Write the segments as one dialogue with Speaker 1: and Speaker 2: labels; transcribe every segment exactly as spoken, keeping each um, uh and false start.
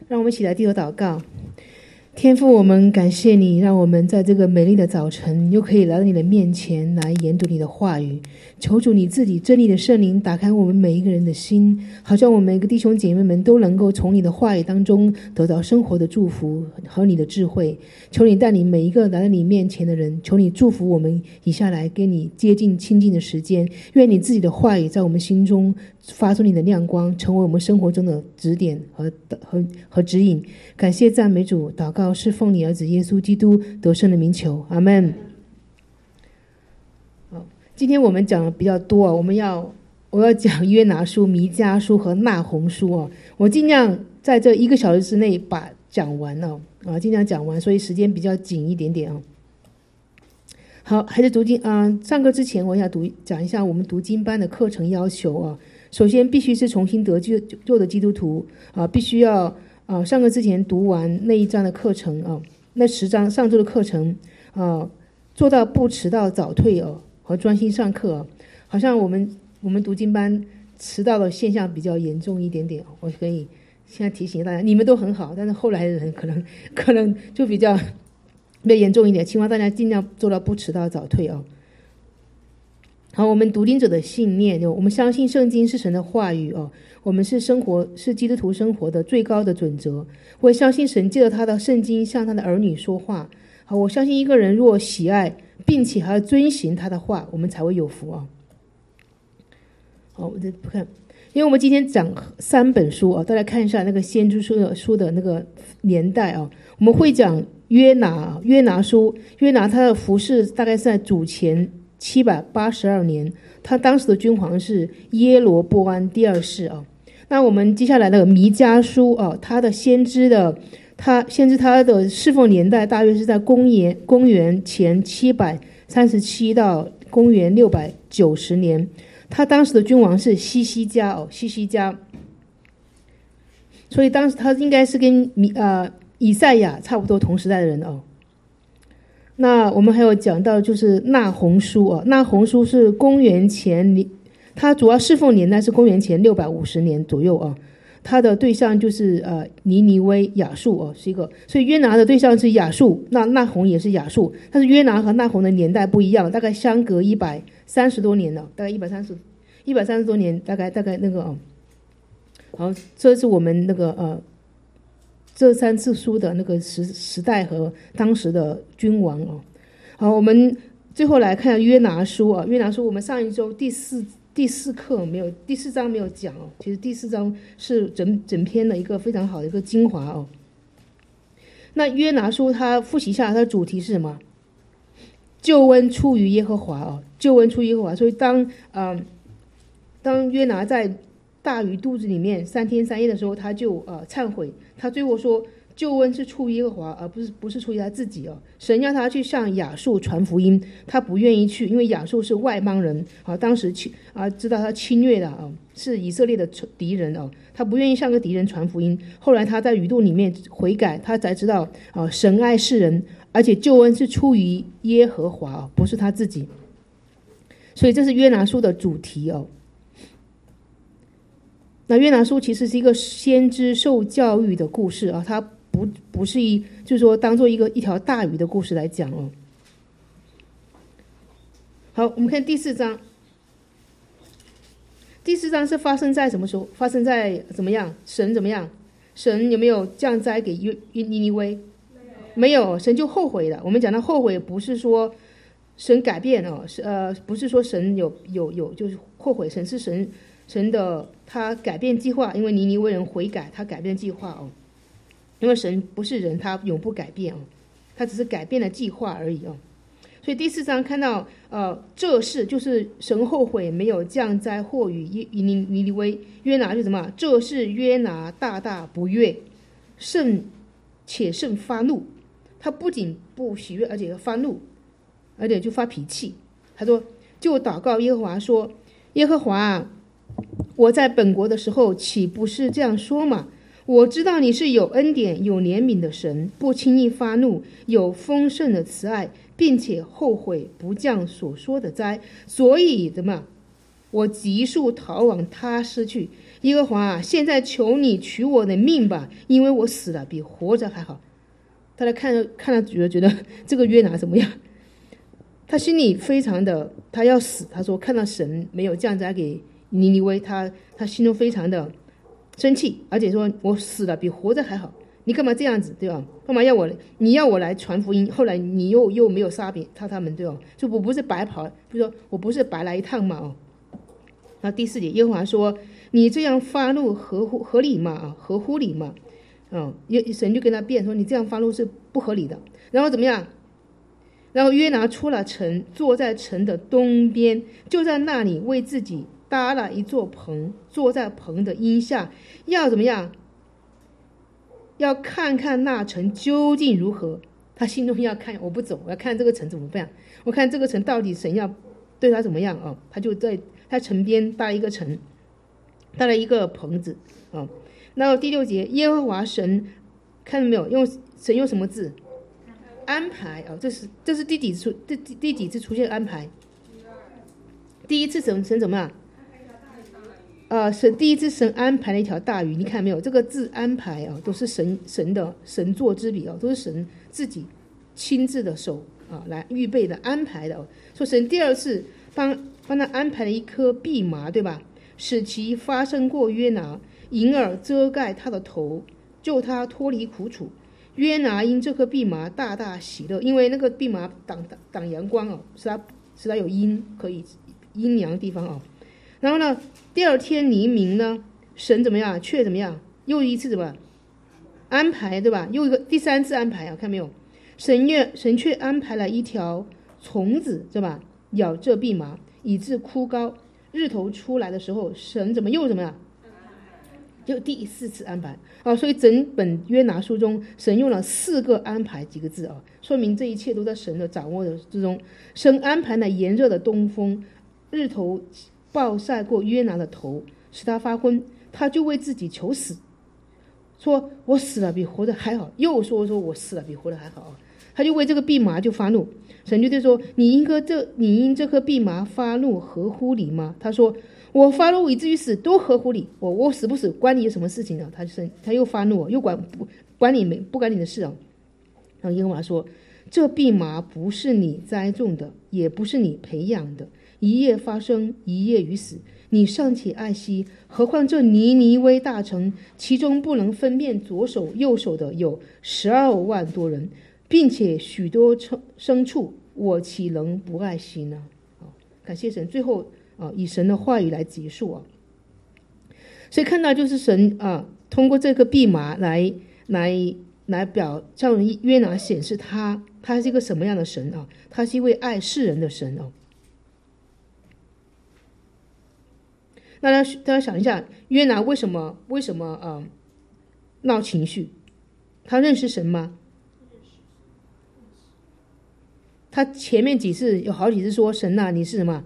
Speaker 1: 让我们一起来低头祷告。天父，我们感谢你，让我们在这个美丽的早晨又可以来到你的面前来研读你的话语。求主你自己真理的圣灵打开我们每一个人的心，好像我们每个弟兄姐妹们都能够从你的话语当中得到生活的祝福和你的智慧。求你带领每一个来到你面前的人，求你祝福我们以下来跟你接近亲近的时间。愿你自己的话语在我们心中发出你的亮光，成为我们生活中的指点和和和指引。感谢赞美主，祷告是奉你儿子耶稣基督得胜的名求，阿们。好，今天我们讲的比较多啊，我们要我要讲约拿书、弥迦书和纳鸿书哦。我尽量在这一个小时之内把讲完了啊，尽量讲完，所以时间比较紧一点点啊。好，还是读经啊、呃。上课之前，我想读讲一下我们读经班的课程要求啊。首先，必须是重新得救救的基督徒啊，必须要啊上课之前读完那一章的课程啊，那十章上周的课程啊，做到不迟到早退哦、啊，和专心上课、啊。好像我们我们读经班迟到的现象比较严重一点点，我可以现在提醒大家，你们都很好，但是后来的人可能可能就比较比较严重一点，希望大家尽量做到不迟到早退哦。好，我们读经者的信念，我们相信圣经是神的话语哦，我们是生活是基督徒生活的最高的准则。我也相信神借着他的圣经向他的儿女说话。好，我相信一个人若喜爱并且还要遵行他的话，我们才会有福啊。好，我再不看，因为我们今天讲三本书啊，大家看一下那个先知书的书的那个年代啊，我们会讲约拿约拿书，约拿他的服事大概是在主前七百八十二年，他当时的君王是耶罗波安第二世啊。那我们接下来的弥迦书啊，他的先知的他先知他的侍奉年代大约是在公元公元前七百三十七到公元六百九十年，他当时的君王是西西家哦，西西家，所以当时他应该是跟弥呃以赛亚差不多同时代的人哦。那我们还有讲到就是纳鸿书啊，纳鸿书是公元前，它主要侍奉年代是公元前六百五十年左右啊。它的对象就是呃尼尼微亚述哦、啊，是一个，所以约拿的对象是亚述，那纳鸿也是亚述，但是约拿和纳鸿的年代不一样，大概相隔一百三十多年了，大概一百三十一百三十多年，大概大概那个啊。好，这是我们那个呃。这三次书的那个时时代和当时的君王哦。好，我们最后来看约拿书啊，约拿书我们上一周第四第四课没有，第四章没有讲哦。其实第四章是整整篇的一个非常好的一个精华哦。那约拿书它复习一下，它的主题是什么？救恩出于耶和华哦，救恩出于耶和华。所以当呃当约拿在大鱼肚子里面三天三夜的时候，他就呃忏悔，他最后说救恩是出于耶和华，而不是不是出于他自己哦。神要他去向亚述传福音，他不愿意去，因为亚述是外邦人啊，当时去啊知道他侵略的啊，是以色列的敌人哦，他不愿意向个敌人传福音。后来他在鱼肚里面悔改，他才知道啊，神爱世人，而且救恩是出于耶和华啊，不是他自己。所以这是约拿书的主题哦。那约拿书其实是一个先知受教育的故事啊，它不不是一就是说当做一个一条大鱼的故事来讲哦。好，我们看第四章。第四章是发生在什么时候？发生在怎么样？神怎么样？神有没有降灾给约尼尼微？没有，神就后悔了。我们讲到后悔，不是说神改变哦，是呃，不是说神有有有就是后悔，神是神。神的他改变计划，因为尼尼微人悔改，他改变计划哦。因为神不是人，他永不改变哦，他只是改变了计划而已哦。所以第四章看到呃，这事就是神后悔没有降灾祸与尼尼尼微，约拿就什么？这事约拿大大不悦，甚且甚发怒。他不仅不喜悦，而且发怒，而且就发脾气。他说：“就祷告耶和华说，耶和华啊，我在本国的时候岂不是这样说吗？我知道你是有恩典有怜悯的神，不轻易发怒，有丰盛的慈爱，并且后悔不降所说的灾，所以怎么我急速逃往他施去。耶和华啊，现在求你取我的命吧，因为我死了比活着还好。大家看了看了觉得觉得这个约拿怎么样？他心里非常的，他要死。他说看到神没有降灾给尼尼微，他他心中非常的生气，而且说我死了比活着还好。你干嘛这样子，对吧？干嘛要我？你要我来传福音，后来你又又没有杀别他他们，对吧？就我不是白跑，就说我不是白来一趟嘛哦。然后第四节，耶和华说：“你这样发怒合乎合理吗？啊，合乎理吗？”嗯，神就跟他辩说：“你这样发怒是不合理的。”然后怎么样？然后约拿出了城，坐在城的东边，就在那里为自己搭了一座棚，坐在棚的荫下，要怎么样？要看看那城究竟如何。他心中要看，我不走，我要看这个城怎么办。我看这个城到底神要对他怎么样啊？他就在他城边搭一个城，搭了一个棚子啊。然后第六节，耶和华神看到没有？用神用什么字？安排啊！这是这是第几次第第几次出现安排？第一次神神怎么样？呃，神第一次神安排了一条大鱼，你看没有？这个字安排啊，都是神神的神作之笔啊，都是神自己亲自的手啊来预备的安排的。说神第二次帮帮他安排了一颗蓖麻，对吧？使其发生过约拿，银而遮盖他的头，救他脱离苦楚。约拿因这颗蓖麻大大喜乐，因为那个蓖麻挡挡阳光哦，使他使他有阴可以阴阳的地方哦。然后呢，第二天黎明呢，神怎么样？却怎么样？又一次怎么安排，对吧？又一个第三次安排啊，看没有？神却神却安排了一条虫子，对吧？咬这蓖麻，以致枯槁。日头出来的时候，神怎么又怎么样？就第四次安排啊，所以整本约拿书中，神用了四个安排几个字啊，说明这一切都在神的掌握的之中。神安排了炎热的东风，日头暴晒过约拿的头，使他发昏，他就为自己求死，说我死了比活着还好，又说说我死了比活着还好，他就为这个蓖麻就发怒。神就对说：“你因颗这你因这颗蓖麻发怒合乎理吗？”他说：“我发怒以至于死都合乎理，我我死不死关你有什么事情呢？”他就他又发怒，又管不管你没不管你的事啊。然后耶和华说：“这蓖麻不是你栽种的，也不是你培养的，一夜发生，一夜于死。你尚且爱惜，何况这尼尼微大城，其中不能分辨左手右手的有十二万多人，并且许多牲畜，我岂能不爱惜呢？”好，感谢神，最后啊，以神的话语来结束啊。所以看到就是神啊，通过这个蓖麻来来来表向约拿显示他他是一个什么样的神啊？他是一位爱世人的神啊。那大家大家想一下，约拿为什么为什么呃闹情绪？他认识神吗？他前面几次有好几次说神啊，你是什么？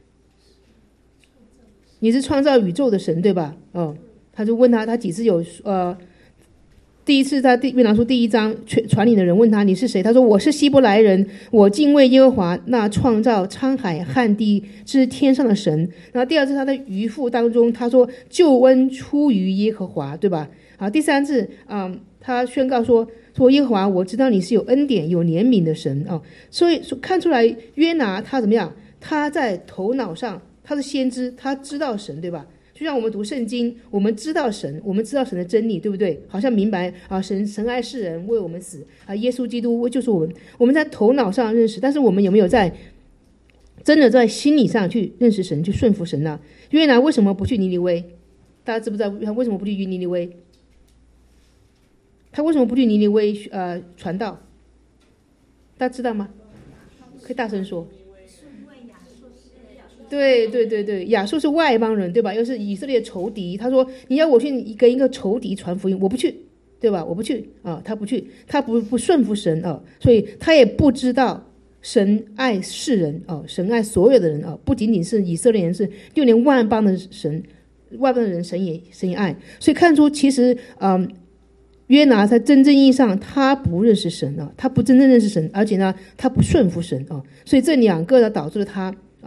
Speaker 1: 你是创造宇宙的神，对吧？哦，他就问他，他几次有呃，第一次在约拿书第一章传领的人问他你是谁？他说我是希伯来人，我敬畏耶和华那创造沧海旱地之天上的神。然后第二次他在渔父当中，他说救恩出于耶和华，对吧？好，第三次啊、嗯，他宣告说说耶和华，我知道你是有恩典有怜悯的神啊、哦。所以看出来约拿他怎么样？他在头脑上。他是先知，他知道神，对吧？就像我们读圣经，我们知道神，我们知道神的真理，对不对？好像明白啊，神神爱世人，为我们死啊，耶稣基督就是我们。我们在头脑上认识，但是我们有没有在真的在心理上去认识神，去顺服神呢？约拿为什么不去尼尼微？大家知不知道他为什么不去尼尼微？他为什么不去尼尼微呃传道？大家知道吗？可以大声说。对对对对，亚述是外邦人，对吧？又是以色列仇敌。他说：“你要我去跟一个仇敌传福音，我不去，对吧？我不去啊，他不去，他不不顺服神啊，所以他也不知道神爱世人啊，神爱所有的人啊，不仅仅是以色列人，是就连万邦的神，万邦的人神也神也爱。所以看出其实嗯，约拿在真正意义上他不认识神啊，他不真正认识神，而且呢，他不顺服神啊，所以这两个呢导致了他啊。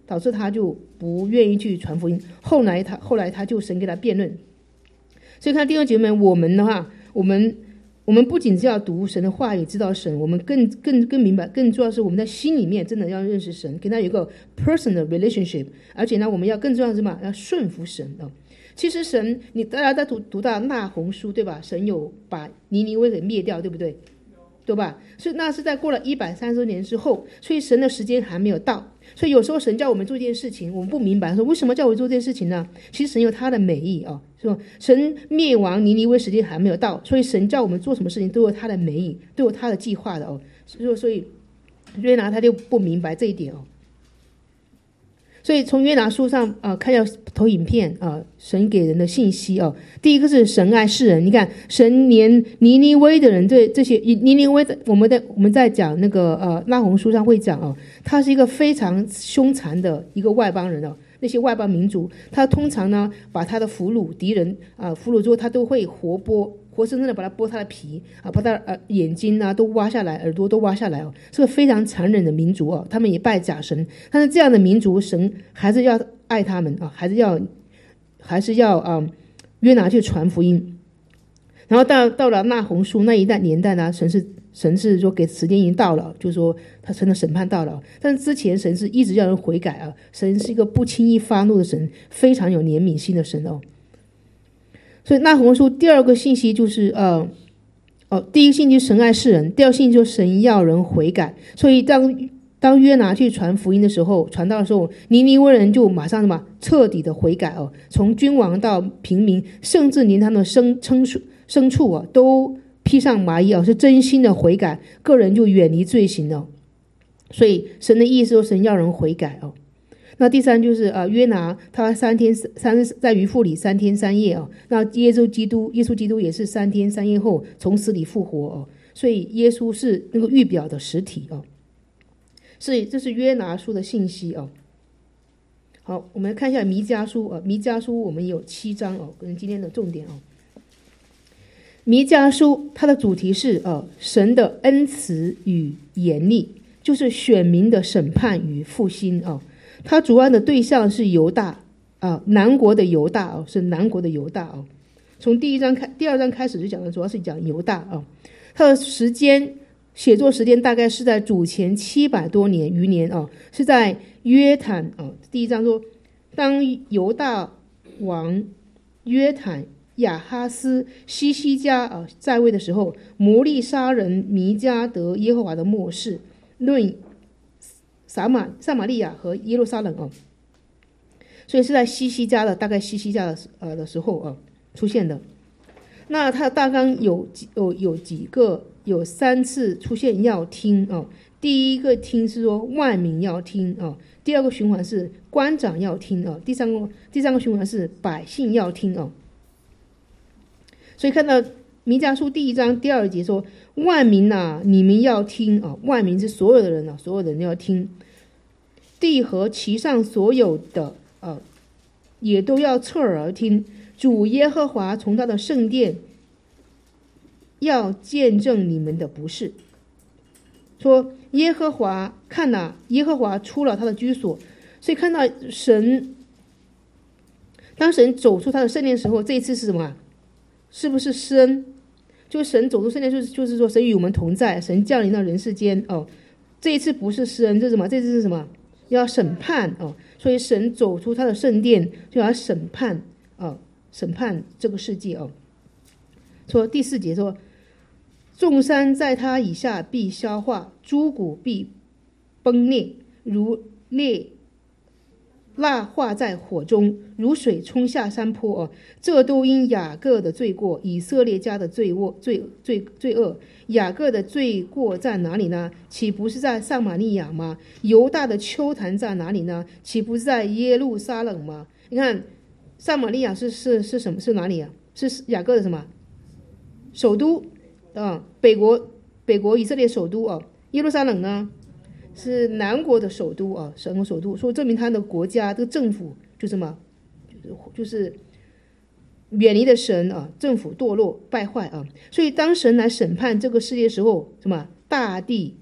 Speaker 1: 导致他就不愿意去传福音。后来他后来他就神给他辩论。所以看弟兄姐妹们，我们的话，我们我们不仅是要读神的话语，知道神，我们更更更明白，更重要是我们在心里面真的要认识神，跟他有一个 personal relationship。而且呢，我们要更重要是什么？要顺服神啊。其实神，你大家在读读到那鸿书对吧？神有把尼尼微给灭掉，对不对？对吧？所以那是在过了一百三十年之后，所以神的时间还没有到。所以有时候神叫我们做一件事情，我们不明白，说为什么叫我做这件事情呢？其实神有他的美意啊，是吧？神灭亡尼尼微时间还没有到，所以神叫我们做什么事情都有他的美意，都有他的计划的哦。所以所以约拿他就不明白这一点哦。所以从约拿书上啊、呃、看到投影片啊、呃，神给人的信息哦。第一个是神爱世人，你看神连尼尼微的人，对这些尼尼微的，我们的我们在讲那个呃那鸿书上会讲哦，他是一个非常凶残的一个外邦人哦。那些外邦民族，他通常呢把他的俘虏敌人啊、呃、俘虏之后，他都会活剥。活生生的把他剥他的皮啊，把他呃眼睛啊都挖下来，耳朵都挖下来哦，是个非常残忍的民族哦。他们也拜假神，但是这样的民族，神还是要爱他们啊，还是要还是要啊、嗯、约拿去传福音。然后到到了那鸿书那一代年代呢，神是神是说给时间已经到了，就是说他神的审判到了。但是之前神是一直要人悔改啊，神是一个不轻易发怒的神，非常有怜悯心的神哦。所以那鸿书第二个信息就是呃哦，第一个信息神爱世人，第二个信息就是神要人悔改。所以当当约拿去传福音的时候，传道的时候，尼尼微人就马上什么彻底的悔改哦，从君王到平民，甚至连他们的牲牲畜牲畜啊都披上麻衣啊，是真心的悔改，个人就远离罪行了。所以神的意思说，神要人悔改哦。那第三就是呃约拿他三天三在鱼腹里三天三夜哦，那耶稣基督耶稣基督也是三天三夜后从死里复活哦，所以耶稣是那个预表的实体哦，所以这是约拿书的信息哦。好，我们来看一下弥迦书啊，弥迦书我们有七章哦，跟今天的重点哦。弥迦书它的主题是呃神的恩慈与严厉，就是选民的审判与复兴哦。它主要的对象是犹大啊、呃，南国的犹大哦，是南国的犹大哦。从第一章开，第二章开始就讲的主要是讲犹大哦。它的时间写作时间大概是在主前七百多年余年哦，是在约坦哦。第一章说，当犹大王约坦、亚哈斯、西西家啊在位的时候，摩利沙人弥迦得耶和华的默示，论撒马撒玛利亚和耶路撒冷哦，所以是在西西家的大概西西家的呃的时候啊出现的。那它大纲有有有几个有三次出现要听哦。第一个听是说万民要听哦，第二个循环是官长要听哦，第三个第三个循环是百姓要听哦。所以看到弥迦书第一章第二节说，万民啊，你们要听啊，万民是所有的人啊，所有的人要听，地和其上所有的呃，也都要侧耳而听。主耶和华从他的圣殿要见证你们的不是。说耶和华看哪、啊，耶和华出了他的居所，所以看到神，当神走出他的圣殿的时候，这一次是什么？是不是施恩？就神走出圣殿，就是就是说神与我们同在，神降临到人世间哦。这一次不是施恩，这是什么？这次是什么？要审判哦。所以神走出他的圣殿，就要审判哦，审判这个世界哦。说第四节说，众山在他以下必消化，诸谷必崩裂，如裂蜡化在火中，如水冲下山坡哦。这都因雅各的罪过，以色列家的罪恶罪罪罪恶。雅各的罪过在哪里呢？岂不是在撒玛利亚吗？犹大的丘坛在哪里呢？岂不是在耶路撒冷吗？你看撒玛利亚是是是什么？是哪里啊？是雅各的什么首都啊？北国北国以色列首都啊。耶路撒冷呢？是南国的首都啊，神的首都，所以证明他的国家这个政府就什么，就是远离的神啊，政府堕落败坏啊，所以当神来审判这个世界的时候，什么大地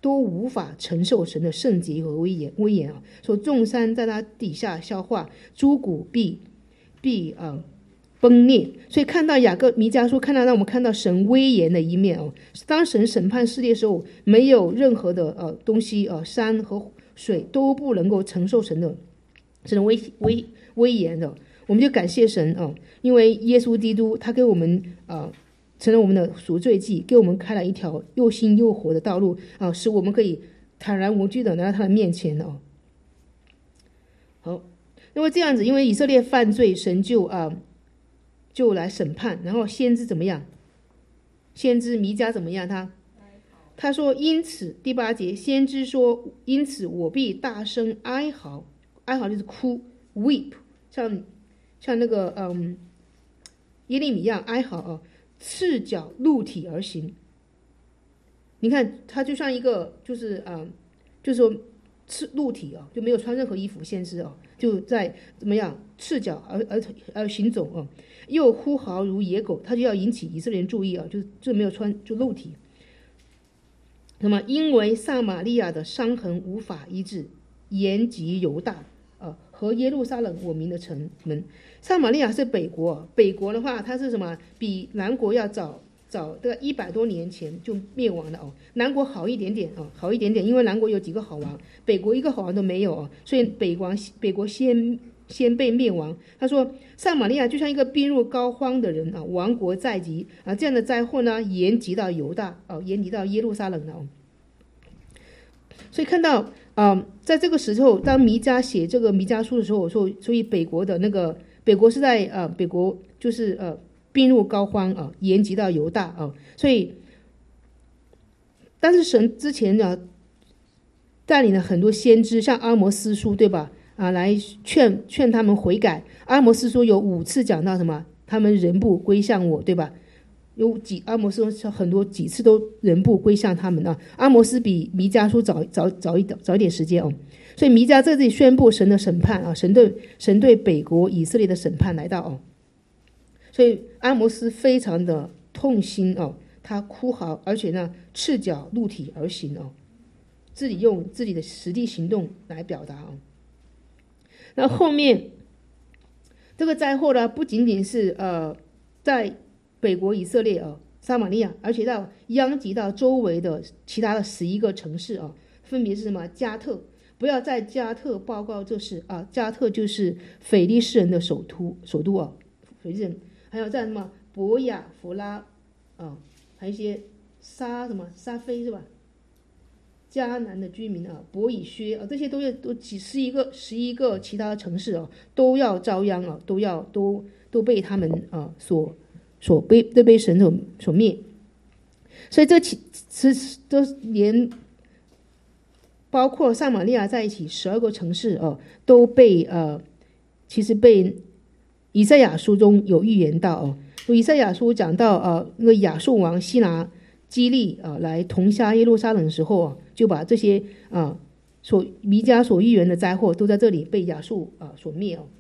Speaker 1: 都无法承受神的圣洁和威严威严啊！说众山在他底下消化，诸谷必必呃崩裂。所以看到雅各弥迦书，看到让我们看到神威严的一面哦。当神审判世界的时候，没有任何的呃东西呃山和水都不能够承受神的神的威威威严的。我们就感谢神啊、哦，因为耶稣基督他给我们呃成了我们的赎罪祭，给我们开了一条又新又活的道路啊，使我们可以坦然无惧的来到他的面前哦。好，因为这样子，因为以色列犯罪，神就啊就来审判，然后先知怎么样？先知弥迦怎么样？他他说，因此第八节，先知说，因此我必大声哀嚎，哀嚎就是哭 ，weep， 像像那个嗯耶利米一样哀嚎啊。赤脚露体而行，你看他就像一个就是啊、呃，就是说赤露体啊，就没有穿任何衣服，先知啊，就在怎么样赤脚而而而行走啊，又呼嚎如野狗，他就要引起以色列人注意啊，就就没有穿就露体。那么因为撒玛利亚的伤痕无法医治，延及犹大啊和耶路撒冷我民的城门。撒玛利亚是北国，北国的话，它是什么？比南国要早早这个一百多年前就灭亡了哦。南国好一点点哦，好一点点，因为南国有几个好王，北国一个好王都没有哦，所以北国北国先先被灭亡。他说，撒玛利亚就像一个病入膏肓的人啊，亡国在即啊，这样的灾祸呢，延及到犹大哦，延及到耶路撒冷了哦。所以看到啊、呃，在这个时候，当弥迦写这个弥迦书的时候，我说，所以北国的那个。北国是在呃，北国就是呃，病入膏肓啊，延及到犹大啊，所以，但是神之前呢，带领了很多先知，像阿摩司书对吧？啊，来劝劝他们悔改。阿摩司书有五次讲到什么？他们人不归向我，对吧？有几阿摩司书很多几次都人不归向他们啊。阿摩司比弥迦书早早早一点早一点时间哦。所以弥迦在这里宣布神的审判啊，神对神对北国以色列的审判来到哦，所以阿摩斯非常的痛心哦，他哭嚎，而且呢赤脚露体而行哦，自己用自己的实际行动来表达哦。那后面这个灾祸呢，不仅仅是呃在北国以色列哦，撒玛利亚，而且到殃及到周围的其他的十一个城市哦，分别是什么？加特。不要在加特报告这事啊！加特就是腓力士人的首都，首都啊，腓力人。还有在什么博雅弗拉啊，还有一些沙什么沙菲是吧？迦南的居民啊，伯以薛啊，这些都要都几十一个十一个其他的城市啊，都要遭殃啊，都要都都被他们啊所所被都被神所所灭。所以这其实都连。包括撒玛利亚在一起，十二个城市哦，都被呃，其实被以赛亚书中有预言到哦。以赛亚书讲到呃，那个亚述王西拿基利啊、呃、来屠杀耶路撒冷的时候啊，就把这些啊、呃、所弥迦所预言的灾祸都在这里被亚述啊、呃、所灭哦。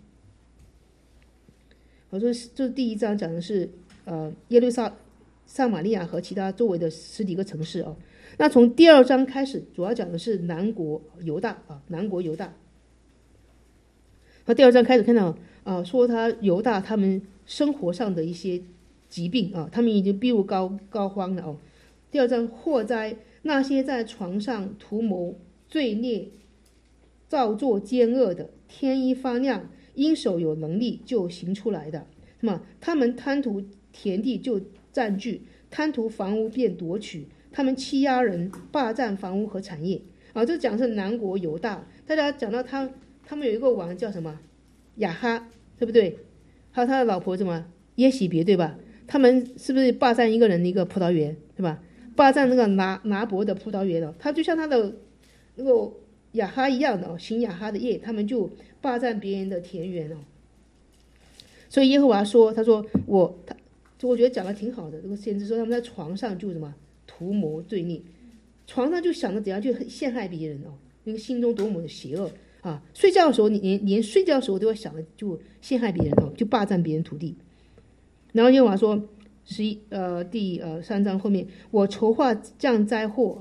Speaker 1: 我说这第一章讲的是呃耶路撒撒玛利亚和其他周围的十几个城市哦。那从第二章开始，主要讲的是南国犹大啊，南国犹大。那第二章开始看到啊，说他犹大他们生活上的一些疾病啊，他们已经病入膏膏肓了哦。第二章祸灾，那些在床上图谋罪孽、造作奸恶的，天一发亮，因手有能力就行出来的。那么他们贪图田地就占据，贪图房屋便夺取。他们欺压人，霸占房屋和产业啊！这讲是南国犹大。大家讲到他，他们有一个王叫什么亚哈，对不对？还有他的老婆什么耶喜别，对吧？他们是不是霸占一个人的一个葡萄园，对吧？霸占那个拿拿伯的葡萄园了，他就像他的那个亚哈一样的哦，行亚哈的业，他们就霸占别人的田园哦。所以耶和华说：“他说我他，就我觉得讲的挺好的。这个先知说他们在床上就什么。”图谋罪孽，床上就想着怎样去陷害别人哦，那个心中多么的邪恶啊！睡觉的时候，你连连睡觉的时候都要想着就陷害别人哦，就霸占别人土地。然后耶和华说，十一呃第呃三章后面，我筹划降灾祸呃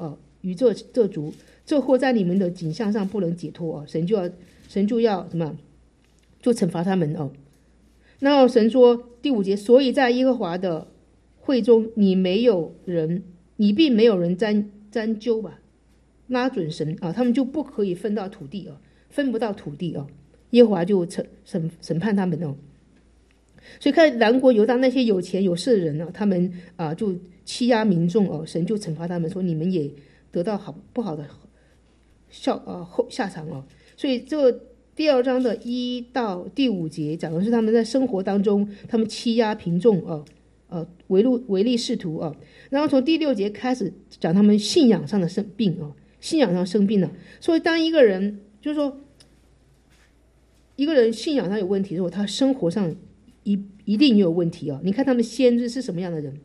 Speaker 1: 与这这族，这祸在你们的景象上不能解脱啊，神就要神就要什么，就惩罚他们哦。然后神说第五节，所以在耶和华的会中，你没有人，你并没有人沾沾究吧，拉准神啊，他们就不可以分到土地啊，分不到土地啊，耶和华就审审审判他们哦。所以看南国犹大那些有钱有势的人呢、啊，他们啊就欺压民众哦，神就惩罚他们，说你们也得到好不好的效啊后下场哦。所以这个第二章的一到第五节讲的是他们在生活当中，他们欺压民众哦，呃唯利唯利是图哦。然后从第六节开始讲他们信仰上的生病哦，信仰上生病了。所以当一个人就是说一个人信仰上有问题的时候，他生活上一一定也有问题哦。你看他们先知是什么样的人？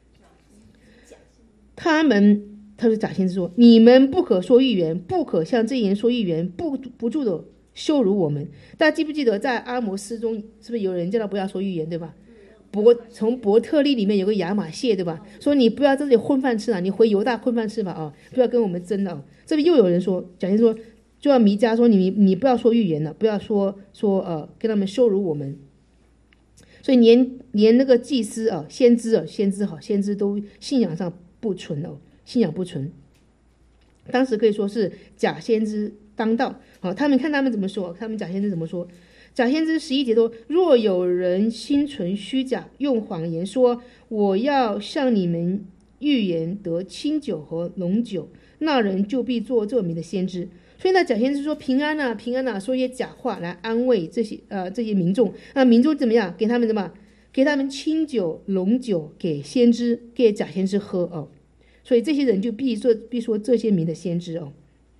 Speaker 1: 他们他是假先知说，你们不可说预言，不可向这言说预言，不不住的羞辱我们。大家记不记得在阿摩斯中是不是有人叫他不要说预言，对吧？伯从伯特利里面有个亚玛谢，对吧？说你不要在这里混饭吃啊，你回犹大混饭吃吧啊，不要跟我们争了、啊。这边又有人说，假先知说就要弥迦说你你不要说预言了，不要说说呃跟他们羞辱我们。所以连连那个祭司啊、先知啊、先知好、先知都信仰上不纯哦，信仰不纯。当时可以说是假先知当道。好，他们看他们怎么说，他们假先知怎么说？假先知十一节说：若有人心存虚假，用谎言说我要向你们预言得清酒和浓酒，那人就必做这名的先知。所以呢，假先知说平安啊，平安啊，说一些假话来安慰这些呃这些民众。那民众怎么样？给他们什么？给他们清酒、浓酒，给先知、给假先知喝哦。所以这些人就必说必说这些名的先知哦。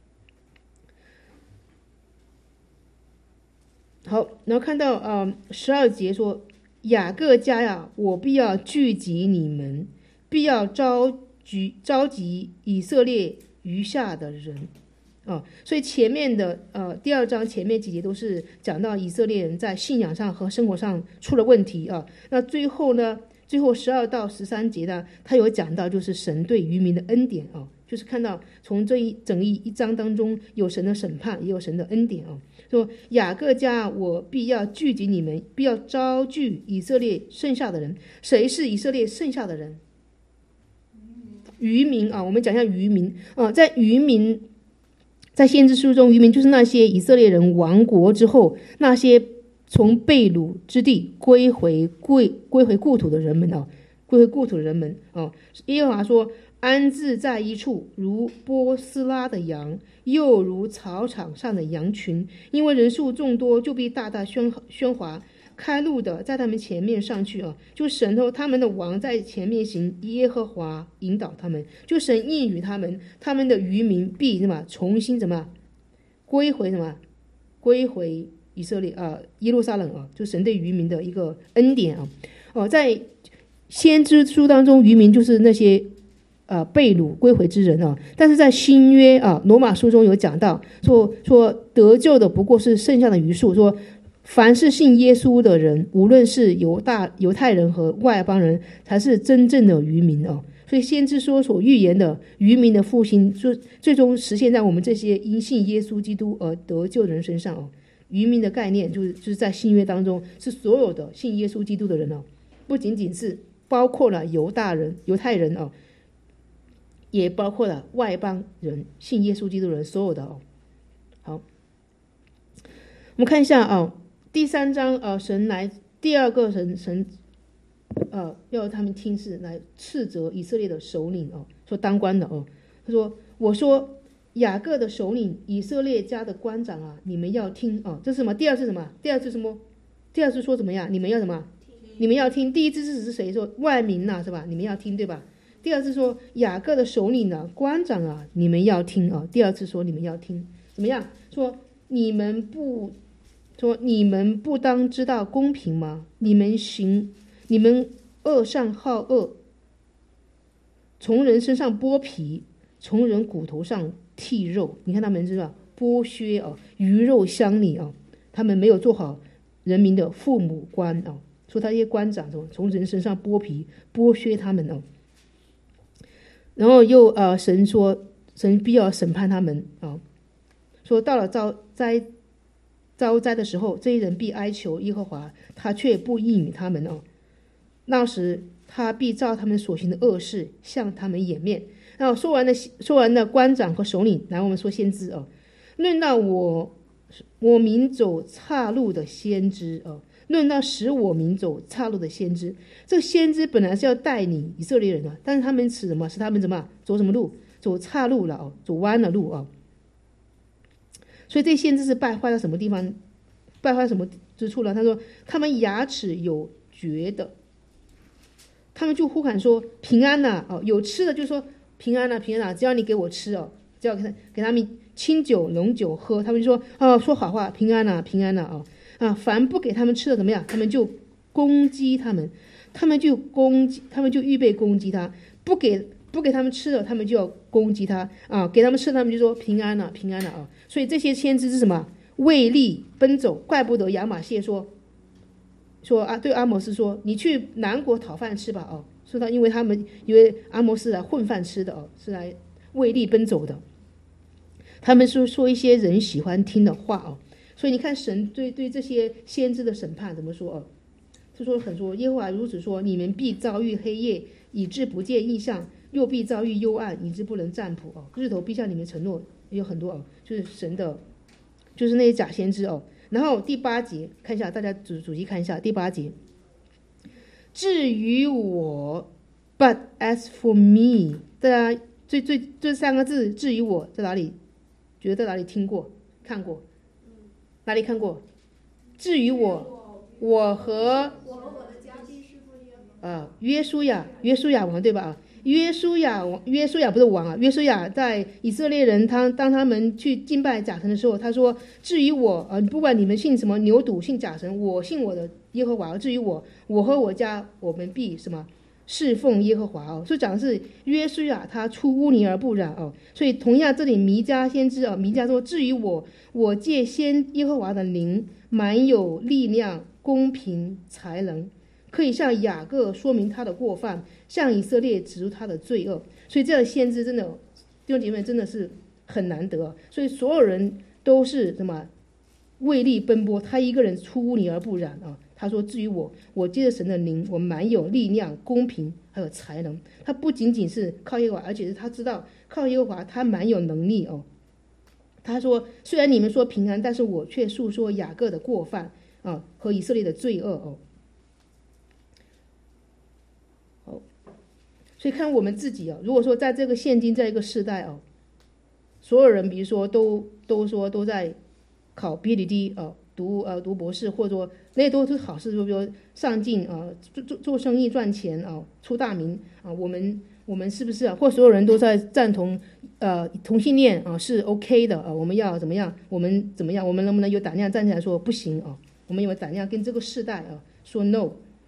Speaker 1: 好，然后看到呃十二节说雅各家呀，我必要聚集你们，必要召集召集以色列余下的人。哦，所以前面的呃第二章前面几节都是讲到以色列人在信仰上和生活上出了问题啊。那最后呢，最后十二到十三节呢，他有讲到就是神对渔民的恩典啊，就是看到从这一整一一章当中有神的审判，也有神的恩典啊。说雅各家，我必要聚集你们，必要招聚以色列剩下的人。谁是以色列剩下的人？渔民啊，我们讲一下渔民啊，在渔民。在先知书中，渔民就是那些以色列人亡国之后，那些从被掳之地归回归归回故土的人们啊，归回故土的人们啊。耶和华说：安置在一处，如波斯拉的羊，又如草场上的羊群，因为人数众多，就必大大喧喧哗。开路的在他们前面上去啊，就神后他们的王在前面行，耶和华引导他们，就神应许他们，他们的渔民必什么重新什么归回什么归回以色列啊、呃、耶路撒冷啊，就神对渔民的一个恩典啊。哦，在先知书当中，渔民就是那些呃被掳归回之人啊，但是在新约啊罗马书中有讲到说说得救的不过是剩下的余数，说凡是信耶稣的人，无论是犹大犹太人和外邦人，才是真正的渔民哦。所以先知说所预言的渔民的复兴，最最终实现在我们这些因信耶稣基督而得救的人身上哦。渔民的概念就是就是在新约当中，是所有的信耶稣基督的人哦，不仅仅是包括了犹大人、犹太人哦，也包括了外邦人、信耶稣基督的人，所有的哦。好，我们看一下哦。第三章，呃，神来第二个神神，呃，要他们听是来斥责以色列的首领哦，说当官的哦，他说：“我说雅各的首领，以色列家的官长啊，你们要听哦。”这是什么？第二次什么？第二次什么？第二次说怎么样？你们要什么？你们要听。第一次是指谁？说外民呐、啊，是吧？你们要听，对吧？第二次说雅各的首领啊，官长啊，你们要听啊。第二次说你们要听，怎么样？说你们不。说你们不当知道公平吗？你们行，你们恶善好恶，从人身上剥皮，从人骨头上剔肉。你看他们知道剥削啊，鱼肉乡里啊，他们没有做好人民的父母官啊。说他这些官长什么，从人身上剥皮，剥削他们啊。然后又呃，神说神必要审判他们啊。说到了遭灾遭灾的时候，这些人必哀求耶和华，他却不应允他们哦。那时他必照他们所行的恶事向他们掩面。然后说完了，说完了官长和首领，来我们说先知哦。论到我我民走岔路的先知哦，论到使我民走岔路的先知，这个先知本来是要带领以色列人的，但是他们使什么？使他们怎么走什么路？走岔路了哦，走弯了路哦。所以这先知是败坏到什么地方？败坏什么之处呢？他说他们牙齿有嚼的，他们就呼喊说平安呐、啊、哦，有吃的就说平安啊平安啊，只要你给我吃哦，只要给他给他们清酒浓酒喝，他们就说哦说好话平安啊平安啊哦啊，凡不给他们吃的怎么样？他们就攻击他们，他们就攻击，他们就预备攻击他，不给不给他们吃的，他们就要攻击他啊，给他们吃的，他们就说平安了、啊、平安了 啊, 啊。所以这些先知是什么？为利奔走，怪不得亚玛谢说说啊，对阿摩斯说，你去南国讨饭吃吧哦。说到因为他们因为阿摩斯来混饭吃的哦，是来为利奔走的。他们说说一些人喜欢听的话哦，所以你看神对对这些先知的审判怎么说哦？他说很说耶和华如此说，你们必遭遇黑夜，以致不见异象，又必遭遇幽暗，以致不能占卜哦。日头必向你们承诺，有很多哦，就是神的，就是那些假先知哦。然后第八节看一下，大家主主题看一下第八节。至于我 ，but as for me， 大家最最这三个字，至于我在哪里？觉得在哪里听过、看过？哪里看过？至于我，我和啊约书亚，约书亚王对吧？约书亚王，约书亚不是王啊，约书亚在以色列人他当他们去敬拜假神的时候，他说：“至于我，呃，不管你们信什么牛犊，信假神，我信我的耶和华。至于我，我和我家，我们必什么侍奉耶和华哦。”所以讲的是约书亚他出污泥而不染哦。所以同样这里弥迦先知啊，弥迦说：“至于我，我借先耶和华的灵，满有力量、公平、才能。”可以向雅各说明他的过犯，向以色列指出他的罪恶。所以这样的先知真的，弟兄姐妹真的是很难得。所以所有人都是什么为利奔波，他一个人出污泥而不染啊。他说：“至于我，我借着神的灵，我满有力量、公平还有才能。”他不仅仅是靠耶和华，而且是他知道靠耶和华，他满有能力哦。他说：“虽然你们说平安，但是我却诉说雅各的过犯啊和以色列的罪恶哦。”所以看我们自己啊，如果说在这个现今在一个时代啊，所有人比如说都都说都在考 P H D 啊，读呃读博士，或者说那些都是好事，就比如上进啊，做做做生意赚钱啊，出大名啊，我们我们是不是啊？或所有人都在赞同呃同性恋啊是 OK 的啊？我们要怎么样？我们怎么样？我们能不能有胆量站起来说不行啊？我们有胆量跟这个世代啊说 no？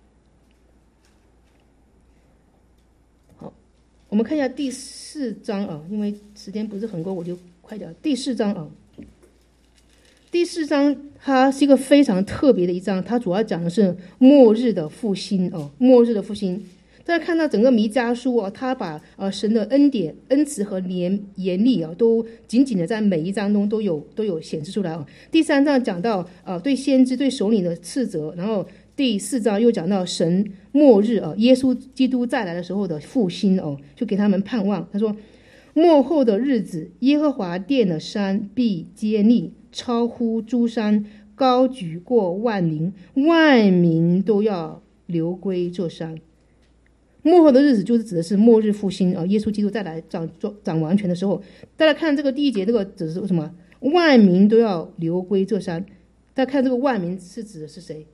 Speaker 1: 我们看一下第四章啊，因为时间不是很够，我就快点。第四章啊，第四章它是一个非常特别的一章，它主要讲的是末日的复兴哦，末日的复兴。大家看到整个弥迦书啊，它把呃神的恩典、恩慈和严严厉啊，都紧紧的在每一章中都有都有显示出来啊。第三章讲到呃对先知、对首领的斥责，然后第四章又讲到神末日啊，耶稣基督再来的时候的复兴哦，就给他们盼望。他说：“末后的日子，耶和华殿的山必坚立，超乎诸山，高举过万灵，万民都要流归这山。”末后的日子就是指的是末日复兴啊，耶稣基督再来掌掌完权的时候。大家看这个第一节，这个指的是什么？万民都要流归这山。大家看这个万民是指的是谁？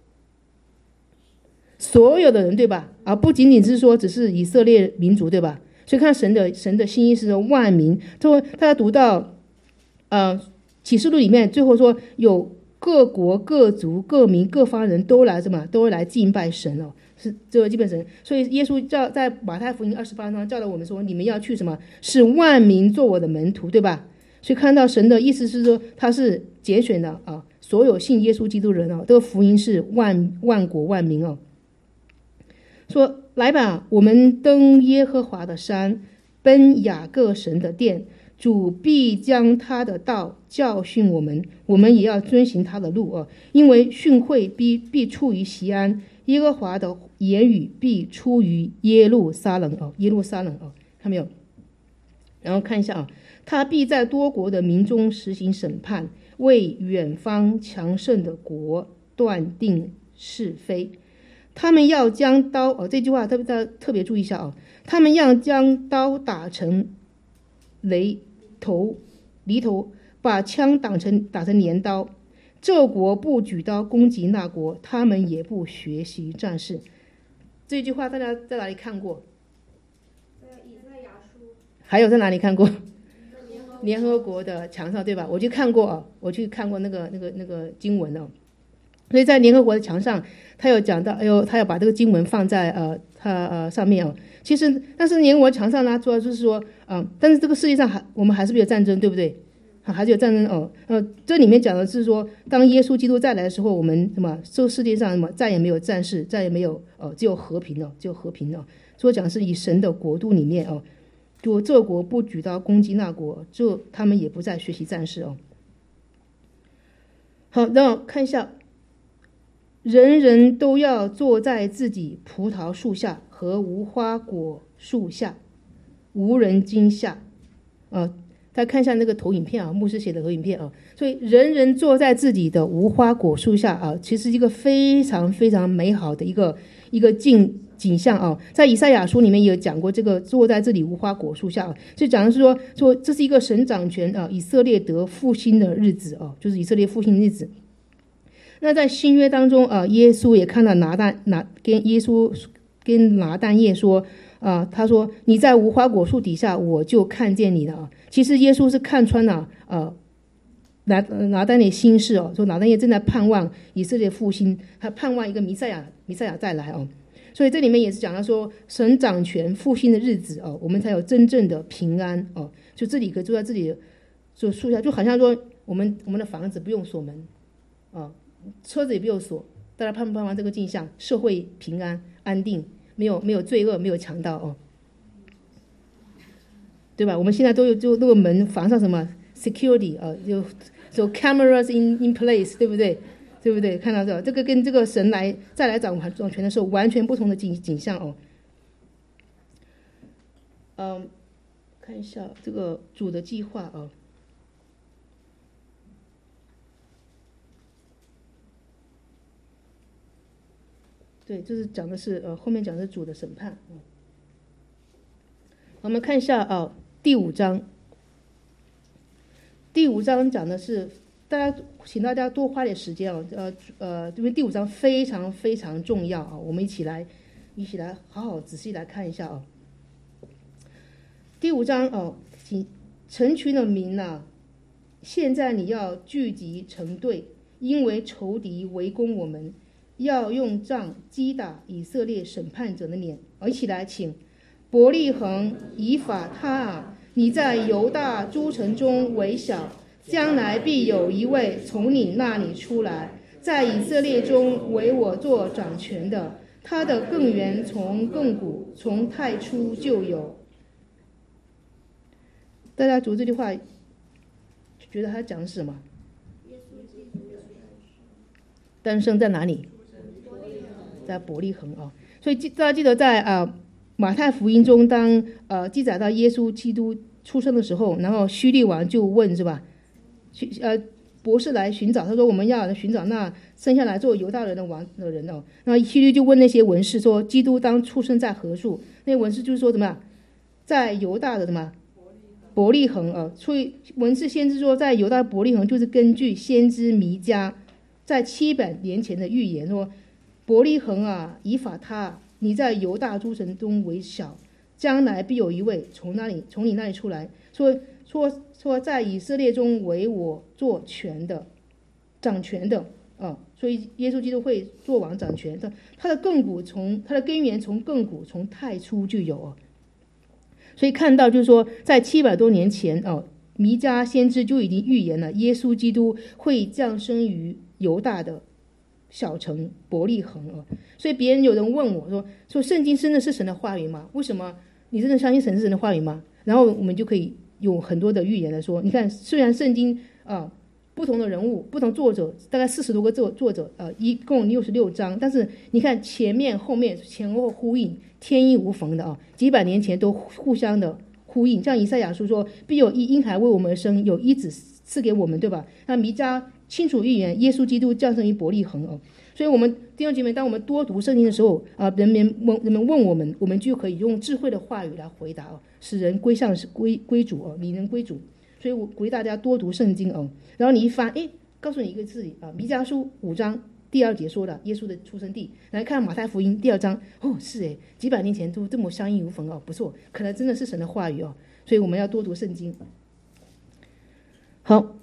Speaker 1: 所有的人对吧？而不仅仅是说只是以色列民族对吧？所以看神的神的心意是说万民。说大家读到呃启示录里面最后说有各国各族各民各方人都来什么？都会来敬拜神哦。是这个基本神，所以耶稣叫在马太福音二十八章教导我们说，你们要去什么？是万民做我的门徒，对吧？所以看到神的意思是说，他是拣选的啊，所有信耶稣基督人啊，这个福音是万万国万民哦。说来吧，我们登耶和华的山，奔雅各神的殿， 主必将他的道教训我们，我们也要遵行他的路哦。因为训诲必必出于锡安，耶和华的言语必出于耶路撒冷哦，耶路撒冷哦，看没有？然后看一下啊，他必在多国的民中实行审判，为远方强盛的国断定是非。他们要将刀哦，这句话特别特别注意一下哦，他们要将刀打成雷头犁头，把枪打成打成镰刀。这国不举刀攻击那国，他们也不学习战事。这句话大家在哪里看过？还有在哪里看过？联合国的墙上，对吧？我去看过哦，我去看过那个那个那个经文哦。所以在联合国的墙上，他有讲到，哎呦，他要把这个经文放在呃他呃上面哦。其实，但是联合国墙上呢，主要就是说，嗯、呃，但是这个世界上还我们还是不是有战争，对不对？还是有战争哦。呃，这里面讲的是说，当耶稣基督再来的时候，我们什么这个世界上什么再也没有战事，再也没有哦，只有和平哦，只有和平哦。所以讲是以神的国度里面哦。就这国不举刀攻击那国，就他们也不再学习战事哦。好，那看一下，人人都要坐在自己葡萄树下和无花果树下，无人惊吓。呃，大家看一下那个投影片啊，牧师写的投影片啊。所以人人坐在自己的无花果树下啊，其实一个非常非常美好的一个一个境。景象啊，在以赛亚书里面也有讲过，这个坐在这里无花果树下啊，就讲的是说，说这是一个神掌权啊，以色列得复兴的日子啊，就是以色列复兴的日子。那在新约当中啊，耶稣也看到拿但拿跟耶稣跟拿但业说啊，他说你在无花果树底下，我就看见你了啊。其实耶稣是看穿了啊拿拿但业心事哦，说拿但业正在盼望以色列复兴，他盼望一个弥赛亚弥赛亚再来哦。所以这里面也是讲到说，神掌权复兴的日子哦，我们才有真正的平安哦。就这里可以坐在这里就树下，就好像说我们我们的房子不用锁门哦，车子也不用锁，大家盼不盼望这个景象？社会平安安定，没有没有罪恶，没有强盗哦，对吧？我们现在都有就那个门防上什么 security 啊，就就 cameras in in place， 对不对？对不对？看到这个，这个跟这个神来再来掌掌权的时候完全不同的景景象哦。嗯，看一下这个主的计划啊。对，这是讲的是呃，后面讲的是主的审判。嗯，我们看一下啊，第五章。第五章讲的是。大家，请大家多花点时间哦，呃呃，因为第五章非常非常重要啊，我们一起来，一起来好好仔细来看一下啊。第五章哦，请成群的民啊，现在你要聚集成队，因为仇敌围攻我们，要用杖击打以色列审判者的脸。哦，一起来，请伯利恒、以法他啊，你在犹大诸城中为小。将来必有一位从你那里出来，在以色列中为我做掌权的，他的根源从亘古，从太初就有。大家读这句话，觉得他讲的是什么？诞生在哪里？在伯利恒啊。所以大家记得在啊、呃、马太福音中，当呃记载到耶稣基督出生的时候，然后希律王就问是吧？呃，博士来寻找，他说我们要寻找那生下来做犹大人的王的人哦。那希律就问那些文士说，基督当出生在何处？那些文士就是说怎么样，在犹大的什么伯利恒啊。所以文士先知说，在犹大伯利恒，就是根据先知弥迦在七百年前的预言说，伯利恒啊，以法他，你在犹大诸城中为小，将来必有一位从那里从你那里出来，说说。说在以色列中为我做权的，掌权的啊，所以耶稣基督会做王掌权的。他的亘古从他的根源从亘古从太初就有啊，所以看到就是说，在七百多年前哦，弥迦先知就已经预言了耶稣基督会降生于犹大的小城伯利恒啊。所以别人有人问我说：“说圣经真的是神的话语吗？为什么你真的相信神是神的话语吗？”然后我们就可以。 有很多的预言来说，你看，虽然圣经啊、呃、不同的人物、不同作者，大概四十多个作作者，呃，一共六十六章，但是你看前面后面前后呼应，天衣无缝的啊，几百年前都互相的呼应。像以赛亚书说，必有一婴孩为我们而生，有一子赐给我们，对吧？那弥迦清楚预言，耶稣基督降生于伯利恒哦。所以，我们弟兄姐妹，当我们多读圣经的时候啊，人们问人们问我们，我们就可以用智慧的话语来回答哦，使人归向归归主哦，领人归主。所以我鼓励大家多读圣经哦。然后你一翻，哎，告诉你一个字啊，弥迦书五章第二节说的耶稣的出生地。来看马太福音第二章，哦，是哎，几百年前都这么相依无缝哦，不错，可能真的是神的话语哦。所以我们要多读圣经。好。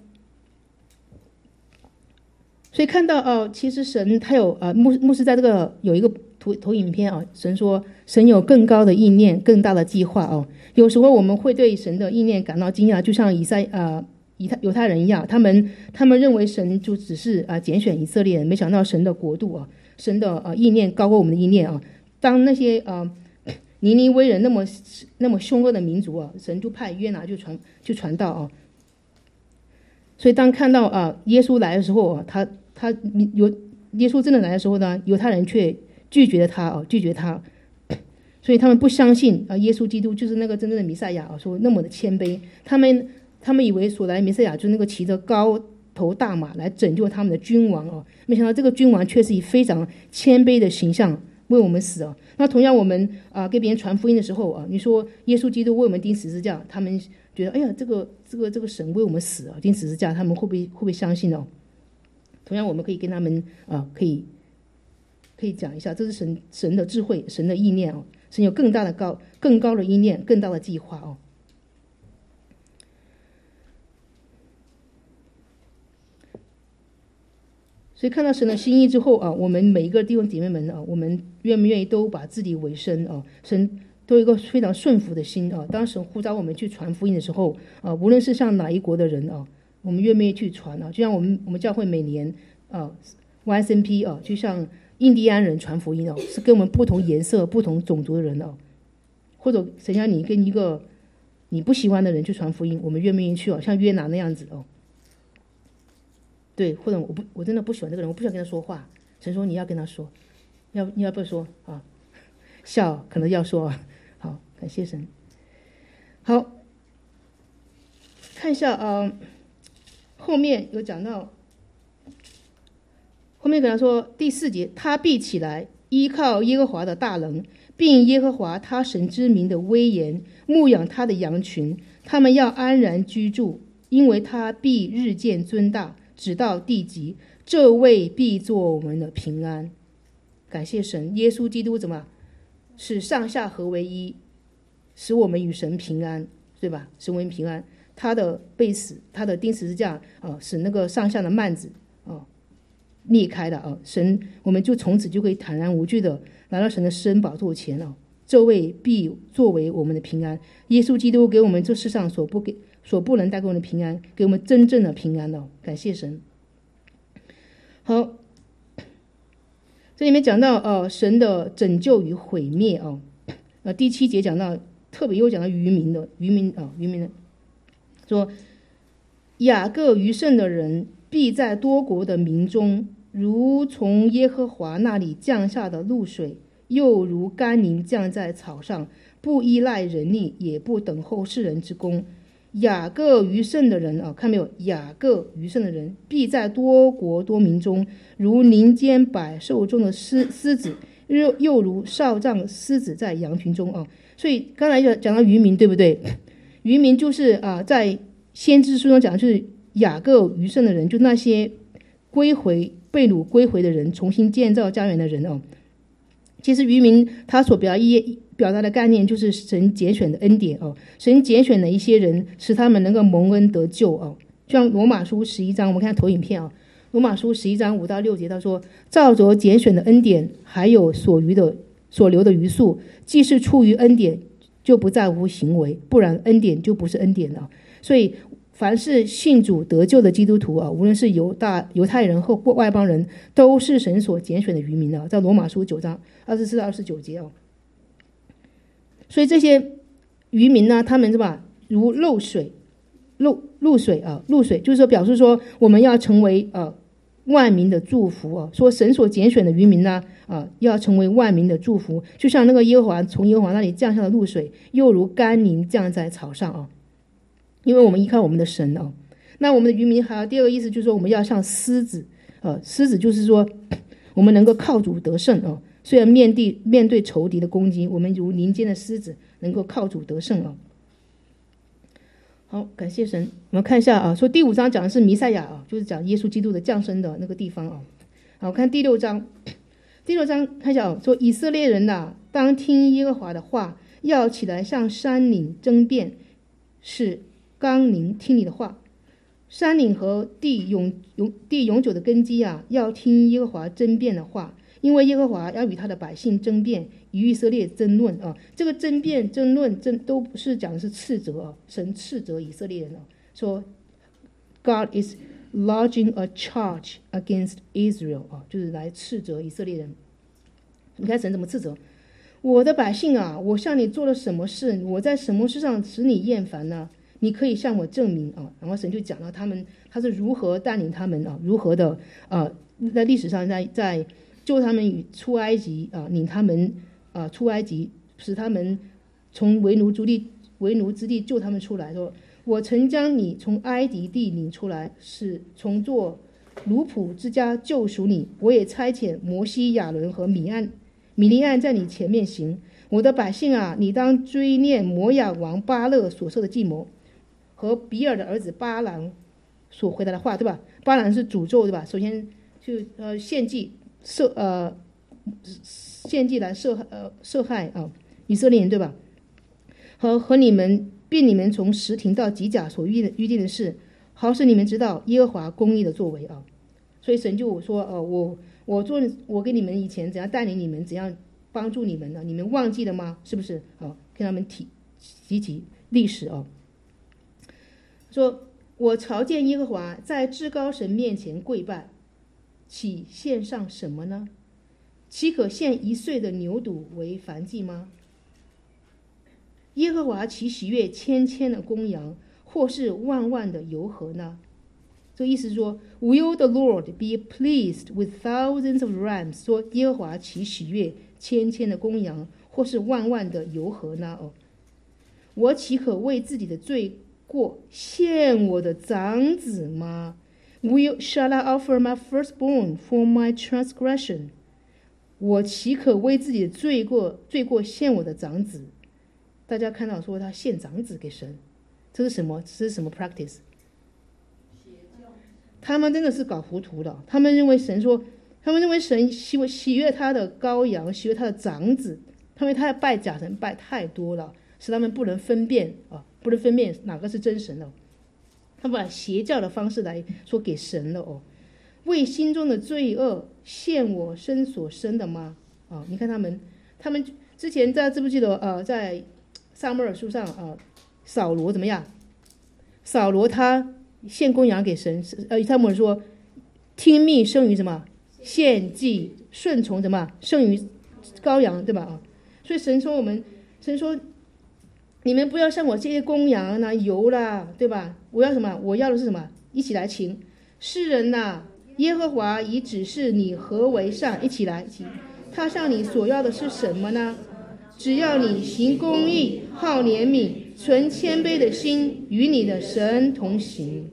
Speaker 1: 所以看到哦，其实神他有啊，牧牧师在这个有一个投投影片啊，神说神有更高的意念、更大的计划哦。有时候我们会对神的意念感到惊讶，就像以赛啊以太犹太人一样，他们他们认为神就只是啊拣选以色列人，没想到神的国度啊，神的啊意念高过我们的意念啊。当那些啊尼尼微人那么那么凶恶的民族啊，神就派约拿就传就传道啊。所以当看到啊耶稣来的时候啊，他他有耶稣真的来的时候呢，犹太人却拒绝了他啊，拒绝他，所以他们不相信啊耶稣基督就是那个真正的弥赛亚啊，说那么的谦卑，他们他们以为所来的弥赛亚就是那个骑着高头大马来拯救他们的君王哦，没想到这个君王却是以非常谦卑的形象为我们死哦。那同样我们啊给别人传福音的时候啊，你说耶稣基督为我们钉十字架，他们觉得哎呀，这个这个这个神为我们死啊，钉十字架，他们会不会会不会相信哦？同样，我们可以跟他们啊，可以可以讲一下，这是神神的智慧，神的意念哦，神有更大的高更高的意念，更大的计划哦。所以看到神的心意之后啊，我们每一个弟兄姐妹们啊，我们愿不愿意都把自己委身啊，神都有一个非常顺服的心啊。当神呼召我们去传福音的时候啊，无论是向哪一国的人啊，我们愿不愿意去传啊？就像我们我们教会每年啊 Y S N P 啊，就像印第安人传福音哦，是跟我们不同颜色、不同种族的人哦，或者神让你跟一个你不喜欢的人去传福音，我们愿不愿意去哦？像约拿那样子哦。对，或者我不，我真的不喜欢这个人，我不想跟他说话。神说你要跟他说，要你要不要说啊？笑可能要说啊。好，感谢神。好，看一下啊、呃，后面有讲到，后面跟他说第四节，他必起来，依靠耶和华的大能，并耶和华他神之名的威严，牧养他的羊群，他们要安然居住，因为他必日渐尊大。直到地极，这位必做我们的平安。感谢神，耶稣基督怎么使上下合为一，使我们与神平安，对吧？神为平安，他的被死，他的钉十字架啊，使那个上下的幔子啊裂开了啊，神我们就从此就可以坦然无惧的来到神的施恩宝座前了。这位必作为我们的平安，耶稣基督给我们这世上所不给。所不能带给我们的平安，给我们真正的平安哦！感谢神。好，这里面讲到呃神的拯救与毁灭哦，呃第七节讲到特别又讲到渔民的渔民啊、哦、渔民的说，雅各余剩的人必在多国的民中，如从耶和华那里降下的露水，又如甘霖降在草上，不依赖人力，也不等候世人之功。雅各余剩的人啊，看没有？雅各余剩的人必在多国多民中，如林间百兽中的狮狮子，又又如少壮狮子在羊群中啊。所以刚才就讲到渔民，对不对？渔民就是啊，在先知书中讲，就是雅各余剩的人，就那些归回被掳归回的人，重新建造家园的人哦。其实渔民他所表意表达的概念就是神拣选的恩典哦，神拣选的一些人，使他们能够蒙恩得救哦。就像罗马书十一章，我们看投影片啊、哦，罗马书十一章五到六节，他说：“照着拣选的恩典，还有所余的所留的余数，既是出于恩典，就不在乎行为，不然恩典就不是恩典了。”所以，凡是信主得救的基督徒啊，无论是犹大犹太人或外邦人，都是神所拣选的渔民啊，在罗马书九章二十四到二十九节哦。所以这些渔民呢，他们是吧， 如漏水，漏露水啊，露水就是说表示说我们要成为呃万民的祝福啊，说神所拣选的渔民呢啊，要成为万民的祝福，就像那个耶和华从耶和华那里降下的露水，又如甘霖降在草上啊，因为我们依靠我们的神啊。那我们的渔民还有第二个意思就是说我们要像狮子，呃，狮子就是说我们能够靠主得胜啊，虽然面对面对仇敌的攻击，我们如林间的狮子能够靠主得胜啊。好，感谢神。我们看一下啊，说第五章讲的是弥赛亚啊，就是讲耶稣基督的降生的那个地方啊。好，看第六章，第六章看一下啊，说以色列人呐、啊，当听耶和华的话，要起来向山岭争辩，是刚宁听你的话。山岭和地永永地永久的根基啊，要听耶和华争辩的话，因为耶和华要与他的百姓争辩，与以色列争论啊。这个争辩、争论、争都不是讲的是斥责啊，神斥责以色列人啊，说 God is lodging a charge against Israel 啊，就是来斥责以色列人。你看神怎么斥责？我的百姓啊，我向你做了什么事？我在什么事上使你厌烦呢？你可以向我证明啊。然后神就讲到他们他是如何带领他们啊，如何的呃，在历史上在在救他们与出埃及啊，领他们啊出埃及，使他们从为奴之地为奴之地救他们出来。说我曾将你从埃及地领出来，是从做奴仆之家救赎你。我也差遣摩西、亚伦和米安米利暗在你前面行。我的百姓啊，你当追念摩亚王巴勒所设的计谋，和比尔的儿子巴兰所回答的话，对吧？巴兰是诅咒，对吧？首先就呃献祭涉呃献祭来涉呃涉害啊以色列人，对吧？和和你们并你们从什亭到吉甲所预预定的事，好使你们知道耶和华公义的作为啊。所以神就说呃我我做我给你们以前怎样带领你们，怎样帮助你们呢？你们忘记了吗？是不是啊？跟他们提提起历史啊。说我朝见耶和华，在至高神面前跪拜，岂献上什么呢？岂可献一岁的牛犊为燔祭吗？耶和华岂喜悦千千的公羊，或是万万的油河呢？这意思是说 Will the Lord be pleased with thousands of rams？ 说耶和华岂喜悦千千的公羊，或是万万的油河呢？哦，我岂可为自己的罪过献我的长子吗？ Will shall I offer my firstborn for my transgression？ 我岂可为自己的罪过罪过献我的长子？大家看到说他献长子给神，这是什么？这是什么 practice？ 他们真的是搞糊涂了。他们认为神说，他们认为神喜喜悦他的羔羊，喜悦他的长子，他们他拜假神拜太多了，使他们不能分辨啊。不能分辨哪个是真神了，他们把邪教的方式来说给神了哦。为心中的罪恶献我生所生的吗？啊，你看他们，他们之前在记不记得呃，在撒母耳书上啊、呃，扫罗怎么样？扫罗他献公羊给神，呃，撒母耳说，听命胜于什么？献祭，顺从什么？胜于羔羊，对吧？啊，所以神说我们，神说。你们不要向我这些公羊啦、油啦，对吧？我要什么？我要的是什么？一起来请世人呐、啊！耶和华已指示你何为善，一起来请。他向你所要的是什么呢？只要你行公义，好怜悯，存谦卑的心，与你的神同行。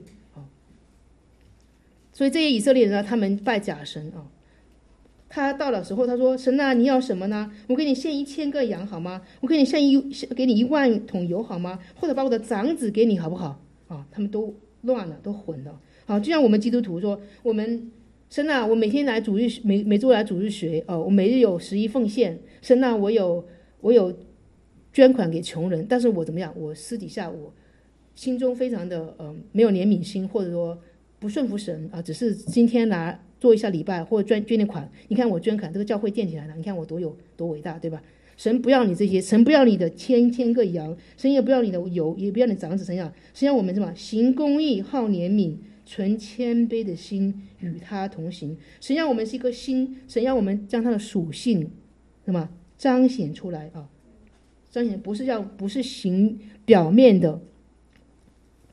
Speaker 1: 所以这些以色列人呢，他们拜假神啊。他到了时候，他说：“神啊，你要什么呢？我给你献一千个羊好吗？我给你献一给你一万桶油好吗？或者把我的长子给你好不好？”啊，他们都乱了，都混了。好，就像我们基督徒说，我们神啊，我每天来主日每每周来主日学哦，我每日有十一奉献。神啊，我有我有捐款给穷人，但是我怎么样？我私底下我心中非常的呃没有怜悯心，或者说不顺服神啊，只是今天来做一下礼拜或者捐捐点款，你看我捐款，这个教会建起来了，你看我多有多伟大，对吧？神不要你这些，神不要你的千千个羊，神也不要你的油，也不要你长子，神要神要我们什么？行公义，好怜悯，存谦卑的心，与他同行。神要我们是一颗心，神要我们将他的属性，那么彰显出来啊，彰显不是要不是行表面的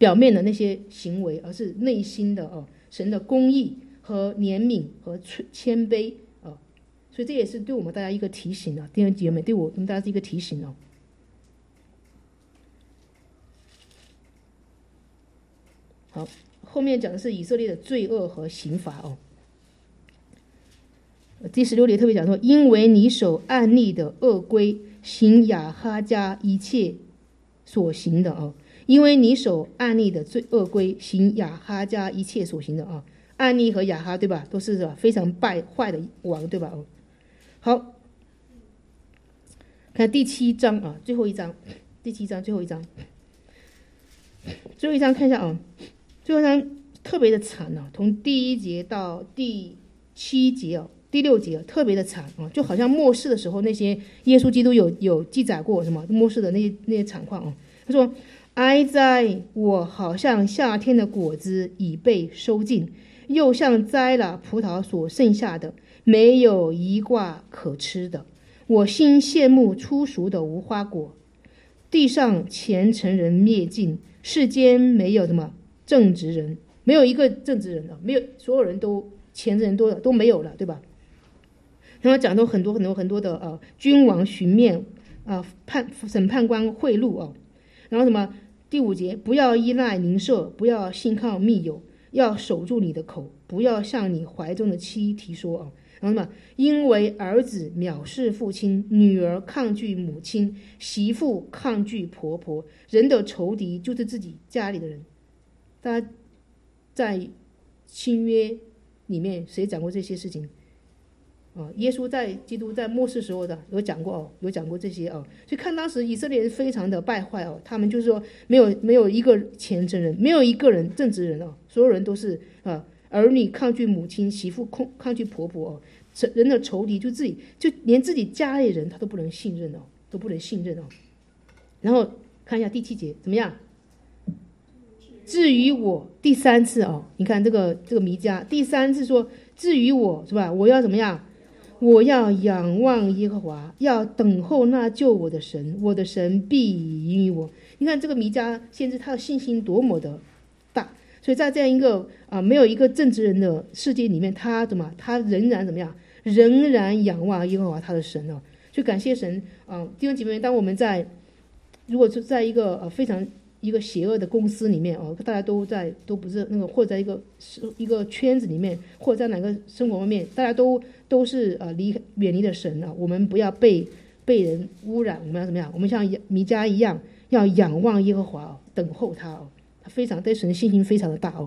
Speaker 1: 表面的那些行为，而是内心的哦，神的公义和怜悯和谦卑啊、哦，所以这也是对我们大家一个提醒啊，弟兄姐妹，对我们大家是一个提醒哦。好，后面讲的是以色列的罪恶和刑罚哦。第十六节特别讲说，因为你守暗例的恶规，行亚哈家一切所行的哦，因为你守暗例的罪恶规，行亚哈家一切所行的啊，暗例和亚哈对吧，都是非常败坏的王对吧？哦，好，看第七章啊，最后一章，第七章最后一章，最后一章看一下啊，最后一章特别的惨啊，从第一节到第七节哦。第六节特别的惨啊，就好像末世的时候那些耶稣基督有有记载过什么末世的那些那些惨况啊。他说：“哀哉，我好像夏天的果子已被收尽，又像摘了葡萄所剩下的，没有一挂可吃的。我心羡慕初熟的无花果，地上虔诚人灭尽，世间没有什么正直人，没有一个正直人了，没有，所有人都虔诚人都都没有了，对吧？”然后讲到很多很多很多的呃君王巡面啊、呃、判审判官贿赂哦，然后什么第五节，不要依赖邻舍，不要信靠密友，要守住你的口，不要向你怀中的妻提说哦。然后什么，因为儿子藐视父亲，女儿抗拒母亲，媳妇抗拒婆婆，人的仇敌就是自己家里的人。大家在新约里面谁讲过这些事情？哦，耶稣在基督在末世时候的有讲过哦，有讲过这些哦，所以看当时以色列人非常的败坏哦，他们就是说没有没有一个虔诚人，没有一个人正直人哦，所有人都是啊，儿女抗拒母亲，媳妇抗抗拒婆婆哦，人的仇敌就自己就连自己家里人他都不能信任哦，都不能信任哦。然后看一下第七节怎么样？至于我，第三次哦，你看这个这个弥迦第三次说，至于我是吧？我要怎么样？我要仰望耶和华，要等候那救我的神，我的神必应允我。你看这个弥迦先知他的信心多么的大，所以在这样一个啊、呃、没有一个正直人的世界里面，他怎么他仍然怎么样？仍然仰望耶和华他的神哦。所以感谢神啊、呃，弟兄姐妹，当我们在如果是在一个呃非常一个邪恶的公司里面哦，大家都在都不是那个，或者在一个一个圈子里面，或者在哪个生活方面，大家都都是呃离远离了神啊。我们不要被被人污染，我们要怎么样？我们像弥迦一样，要仰望耶和华哦，等候他哦，他非常对神的信心非常的大哦。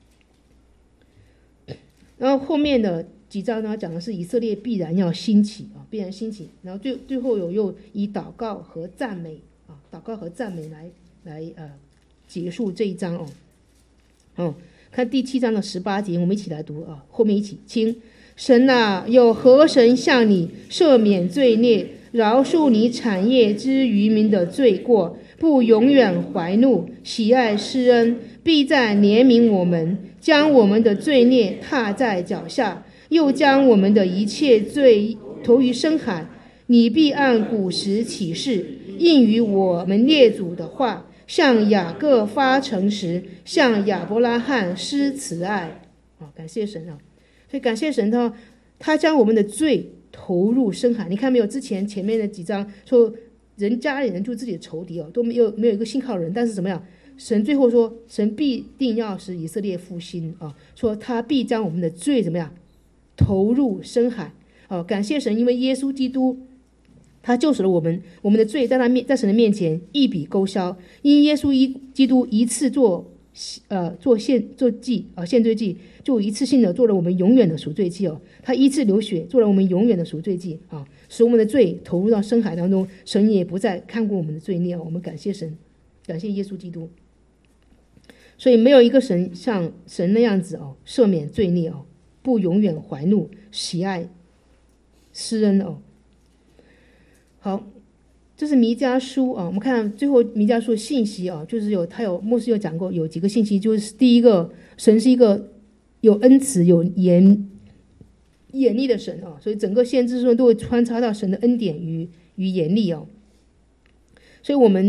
Speaker 1: 然后后面的几章呢，讲的是以色列必然要兴起啊，必然兴起。然后最最后有又以祷告和赞美啊，祷告和赞美来。来呃结束这一章哦，哦，看第七章的十八节，我们一起来读啊，后面一起请神啊，有何神向你赦免罪孽，饶恕你产业之渔民的罪过，不永远怀怒，喜爱施恩，必在怜悯我们，将我们的罪孽踏在脚下，又将我们的一切罪投于深海。你必按古时起誓，应于我们列祖的话，向雅各发诚实，向亚伯拉罕施慈爱。哦，感谢神啊！所以感谢神他他将我们的罪投入深海。你看没有？之前前面的几章说人家里人就自己的仇敌哦，都没有没有一个信靠人，但是怎么样？神最后说，神必定要使以色列复兴啊！说他必将我们的罪怎么样投入深海？哦，感谢神，因为耶稣基督。他救赎了我们，我们的罪在他面，在神的面前一笔勾销。因耶稣一基督一次做，呃，做献做祭啊、呃，献罪祭，就一次性的做了我们永远的赎罪祭哦。他一次流血，做了我们永远的赎罪祭啊，使我们的罪投入到深海当中，神也不再看过我们的罪孽啊。我们感谢神，感谢耶稣基督。所以没有一个神像神那样子哦，赦免罪孽哦，不永远怀怒，喜爱施恩哦。好，这是弥迦书啊。我们看最后弥迦书的信息啊，就是有他有牧师有讲过有几个信息，就是第一个，神是一个有恩慈、有严严厉的神啊，所以整个先知书都会穿插到神的恩典与与严厉哦。所以我们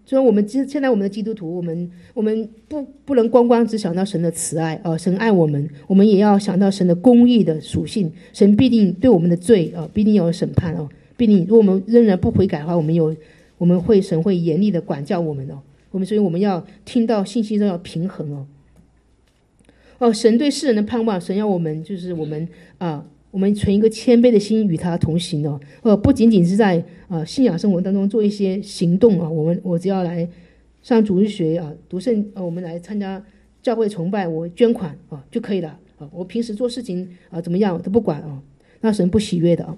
Speaker 1: 所以我们现在我们的基督徒，我们我们不不能光光只想到神的慈爱啊、呃，神爱我们，我们也要想到神的公义的属性，神必定对我们的罪啊、呃，必定有审判哦，必定如果我们仍然不悔改的话，我们有我们会神会严厉的管教我们哦，我们所以我们要听到信息都要平衡哦。哦，神对世人的盼望，神要我们就是我们啊、呃，我们存一个谦卑的心与他同行哦，呃，不仅仅是在啊、呃、信仰生活当中做一些行动啊，我们我只要来上主日学啊，读圣啊，我们来参加教会崇拜，我捐款啊就可以了啊，我平时做事情啊怎么样都不管啊，那神不喜悦的啊。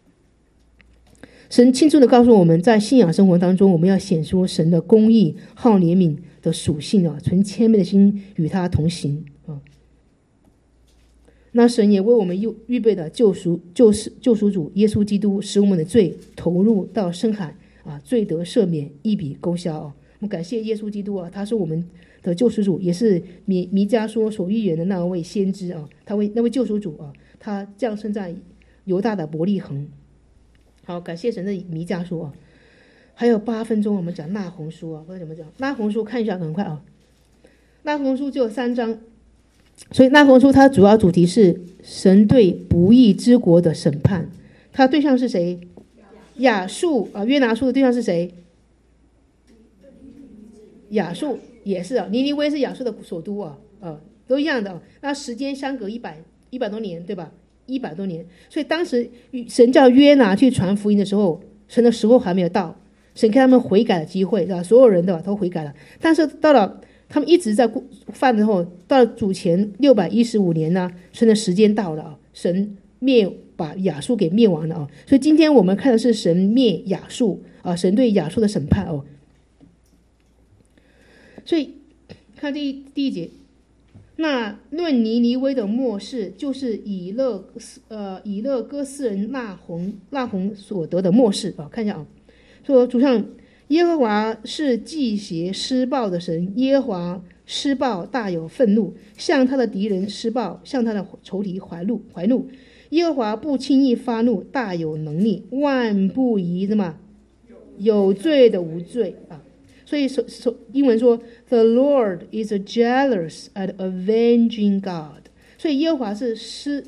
Speaker 1: 神清楚的告诉我们，在信仰生活当中，我们要显出神的公义、好怜悯的属性啊，存谦卑的心与他同行啊。那神也为我们预预备的救赎、救世、救赎主耶稣基督，使我们的罪投入到深海啊，罪得赦免，一笔勾销啊。我们感谢耶稣基督啊，他是我们的救赎主，也是弥弥迦说所预言的那位先知啊，他为那位救赎主啊，他降生在犹大的伯利恒。好，感谢神的弥迦说啊。还有八分钟，我们讲那鸿书啊，不知道怎么讲。那鸿书看一下，很快啊。那鸿书就有三章。所以那鸿书它主要主题是神对不义之国的审判，它对象是谁？亚述啊，约拿书的对象是谁？亚述也是啊，尼尼微是亚述的首都啊，啊，都一样的啊。那时间相隔一百一百多年，对吧？一百多年，所以当时神叫约拿去传福音的时候，神的时候还没有到，神给他们悔改的机会，对吧？所有人的都悔改了，但是到了。他们一直在犯之后，到了主前六百一十五年呢，神的时间到了啊，神灭把亚述给灭亡了啊，所以今天我们看的是神灭亚述啊，神对亚述的审判哦。所以看第一第一节，那论尼尼微的末世，就是以勒呃以勒哥斯人那鸿那鸿所得的末世啊，看一下啊，说主上。耶和华是忌邪施暴的神，耶和华施暴大有愤怒，向他的敌人施暴，向他的仇敌怀怒怀怒。耶和华不轻易发怒，大有能力，万不以什么有罪的无罪啊。所以英文说 The Lord is a jealous and avenging God， 所以耶和华是施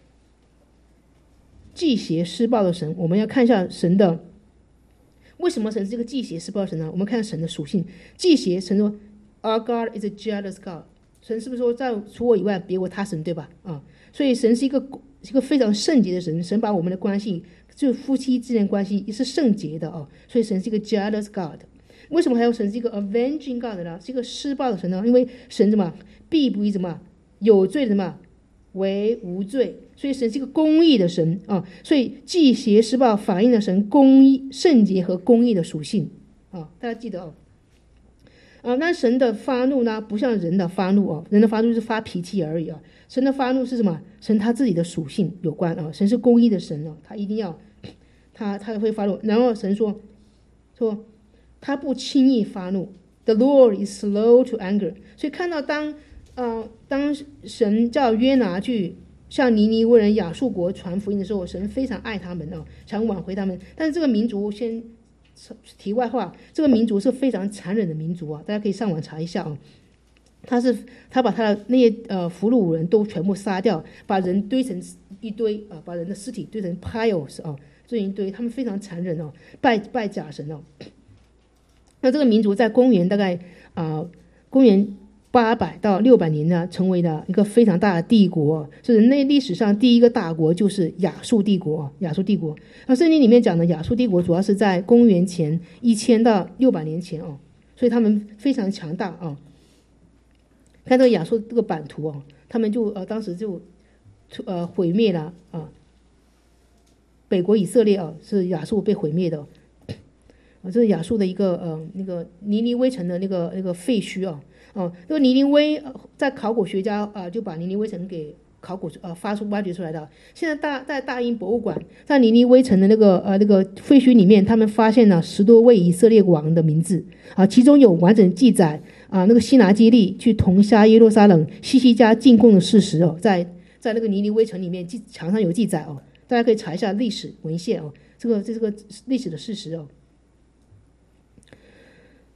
Speaker 1: 忌邪施暴的神。我们要看一下神的为什么神是这个忌邪施暴神呢？我们看神的属性。忌邪，神说 Our God is a jealous God， 神是不是说在除我以外别无他神，对吧？啊，所以神是一个一个非常圣洁的神，神把我们的关系就夫妻之间关系也是圣洁的啊，所以神是一个 jealous God。为什么还有神是一个 avenging God 呢？是一个施暴的神呢？因为神什么必不以什么有罪的什么为无罪，所以神是一个公义的神啊，所以忌邪施暴反映了神公义、圣洁和公义的属性啊，大家记得哦。啊，那神的发怒呢，不像人的发怒哦，人的发怒是发脾气而已啊，神的发怒是什么？神他自己的属性有关啊，神是公义的神哦，他一定要他他会发怒，然后神说说他不轻易发怒 ，The Lord is slow to anger， 所以看到当。呃，当神叫约拿去向尼尼微人亚述国传福音的时候，神非常爱他们哦，想挽回他们。但是这个民族，先题外话，这个民族是非常残忍的民族啊，大家可以上网查一下啊。他是他把他的那些呃俘虏人都全部杀掉，把人堆成一堆啊，把人的尸体堆成 piles 啊，这一堆，他们非常残忍哦，拜拜假神哦。那这个民族在公元大概啊、呃，公元。八百到六百年呢，成为了一个非常大的帝国，是人类历史上第一个大国，就是亚述帝国。亚述帝国，那圣经里面讲的亚述帝国，主要是在公元前一千到六百年前哦，所以他们非常强大啊。看这个亚述这个版图哦，他们就呃当时就呃毁灭了啊，北国以色列啊是亚述被毁灭的。啊，这是亚述的一个呃那个尼尼微城的那个那个废墟啊。哦，那个尼尼微在考古学家啊、呃、就把尼尼微城给考古呃发出挖掘出来的。现在大在大英博物馆，在尼尼微城的那个呃那个废墟里面，他们发现了十多位以色列王的名字啊，其中有完整记载啊那个西拿基利去铜沙耶路撒冷西西家进贡的事实哦，在在那个尼尼微城里面记墙上有记载哦，大家可以查一下历史文献哦，这个这是个历史的事实哦。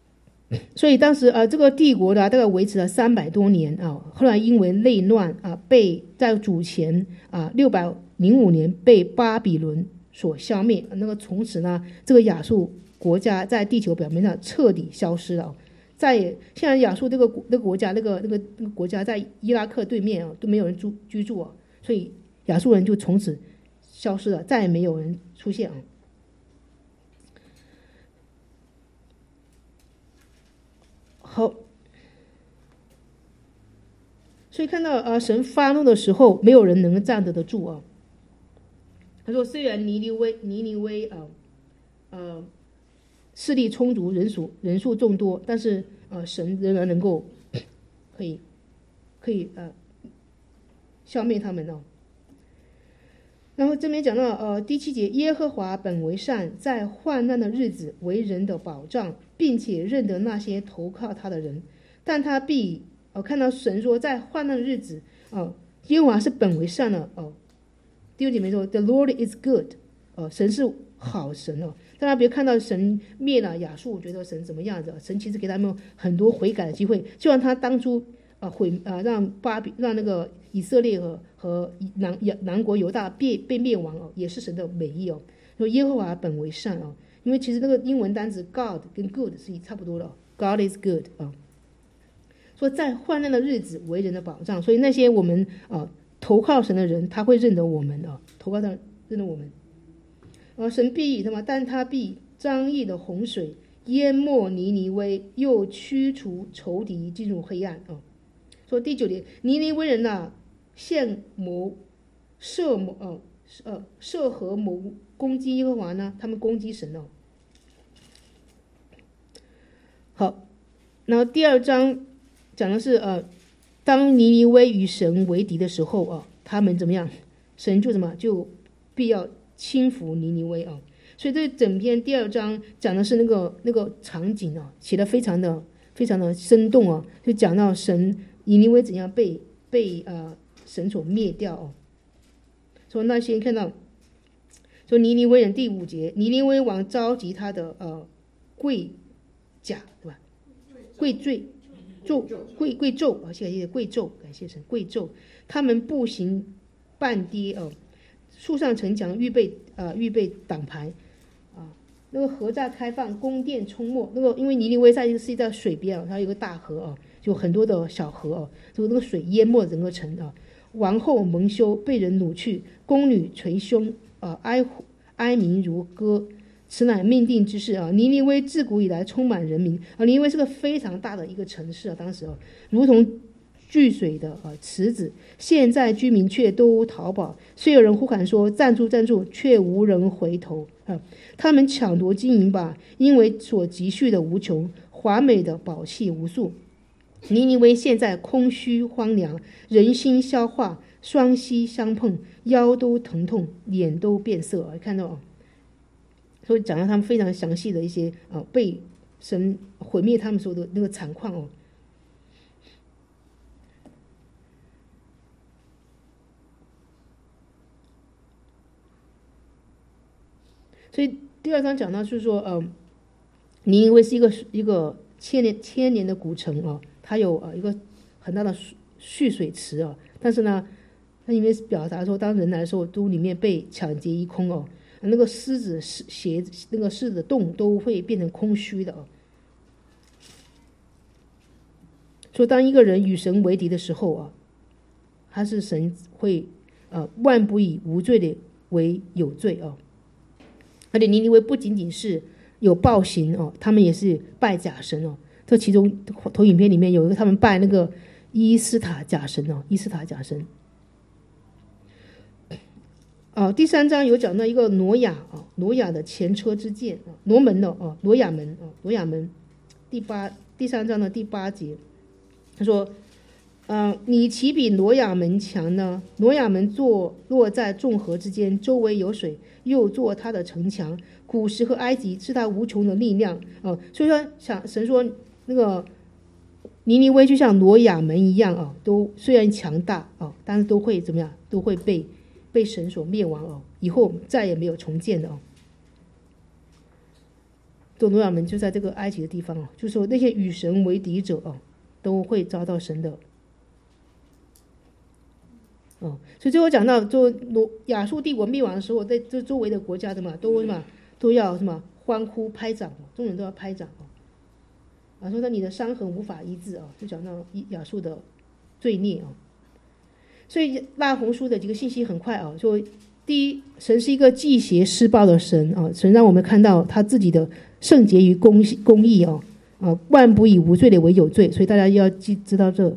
Speaker 1: 所以当时呃这个帝国的、啊、大概维持了三百多年啊，后来因为内乱啊，被在主前啊六百零五年被巴比伦所消灭。那个从此呢，这个亚述国家在地球表面上彻底消失了。再也现在亚述这个那个国家那个那个那个国家在伊拉克对面啊，都没有人住居住啊，所以亚述人就从此消失了，再也没有人出现啊。好，所以看到啊，神发怒的时候，没有人能站得得住啊。他说，虽然尼尼微尼尼微啊，呃，势力充足，人数人数众多，但是呃，神仍然能够可以可以呃消灭他们哦。然后这边讲到呃第七节，耶和华本为善，在患难的日子为人的保障，并且认得那些投靠他的人。但他必哦、呃、看到神说，在患难的日子哦、呃，耶和华是本为善的哦。弟兄姐妹说 ，The Lord is good， 呃，神是好神哦。大家别看到神灭了亚述，觉得神怎么样子？神其实给他们很多悔改的机会，就像他当初啊毁啊让巴比让那个以色列和和南南国犹大被被灭亡哦，也是神的美意哦。说耶和华本为善哦，因为其实那个英文单词 God 跟 good 是差不多的 ，God is good 啊。说在患难的日子为人的保障，所以那些我们啊投靠神的人，他会认得我们啊，投靠他认得我们。而神必以他嘛，但他必张溢的洪水淹没尼尼微，又驱除仇敌进入黑暗啊。说第九节，尼尼微人呐、啊，献谋设谋呃呃设合谋攻击耶和华呢，他们攻击神哦。好，然后第二章讲的是呃，当尼尼微与神为敌的时候啊，他们怎么样？神就什么就必要轻浮尼尼微啊。所以这整篇第二章讲的是那个那个场景啊，写的非常的非常的生动啊，就讲到神尼尼微怎样被被呃神所灭掉哦。说那先看到说尼尼微人第五节，尼尼微王召集他的呃贵甲对吧？贵罪咒贵贵胄啊，谢谢贵胄，感谢神贵胄，他们步行半跌哦，树上城墙预备呃预备挡牌。那个河在开放，宫殿冲没。那个因为尼尼微在是在水边啊，它有个大河啊，就很多的小河啊，就那个水淹没整个城啊。王后蒙羞，被人掳去，宫女捶胸啊，哀哀鸣如歌，此乃命定之事啊。尼尼微自古以来充满人民啊，尼尼微是个非常大的一个城市啊，当时啊，如同聚水的啊池子，现在居民却都逃跑，虽有人呼喊说站住站住，却无人回头啊。他们抢夺金银吧，因为所积蓄的无穷，华美的宝器无数。尼尼微现在空虚荒凉，人心消化，双膝相碰，腰都疼痛，脸都变色啊，看到啊。所以讲到他们非常详细的一些啊被神毁灭他们时候的那个惨况哦。所以第二章讲到就是说，呃，尼尼微是一个一个千年千年的古城啊，它有呃一个很大的蓄水池啊，但是呢，它因为表达说，当人来的时候，都里面被抢劫一空哦，那个狮子鞋那个狮子的洞都会变成空虚的哦。说当一个人与神为敌的时候啊，他是神会呃万不以无罪的为有罪哦。而且尼尼微不仅仅是有暴行哦，他们也是拜假神哦。这其中投影片里面有一个，他们拜那个伊斯塔假神哦，伊斯塔假神。哦，第三章有讲到一个挪亚啊，挪亚的前车之鉴啊，挪门的哦，挪亚门哦，挪亚门。第八第三章的第八节，他说。呃，你岂比挪亚门强呢？挪亚门坐落在众河之间，周围有水，又做他的城墙。古时和埃及是他无穷的力量哦、呃。所以说，想神说那个尼尼微就像挪亚门一样啊、呃，都虽然强大啊、呃，但是都会怎么样？都会被被神所灭亡哦、呃，以后再也没有重建的哦。 这挪亚门就在这个埃及的地方哦，就是说那些与神为敌者哦，都会遭到神的哦。所以最后讲到，就亚述帝国灭亡的时候，在这周围的国家的嘛，都什么都要什么欢呼拍掌，众人都要拍掌哦。啊，说到你的伤痕无法医治啊，就讲到亚述的罪孽啊。所以那红书的几个信息很快啊，就第一，神是一个忌邪施暴的神啊，神让我们看到他自己的圣洁与公公义哦，啊，万不以无罪的为有罪，所以大家要记知道这。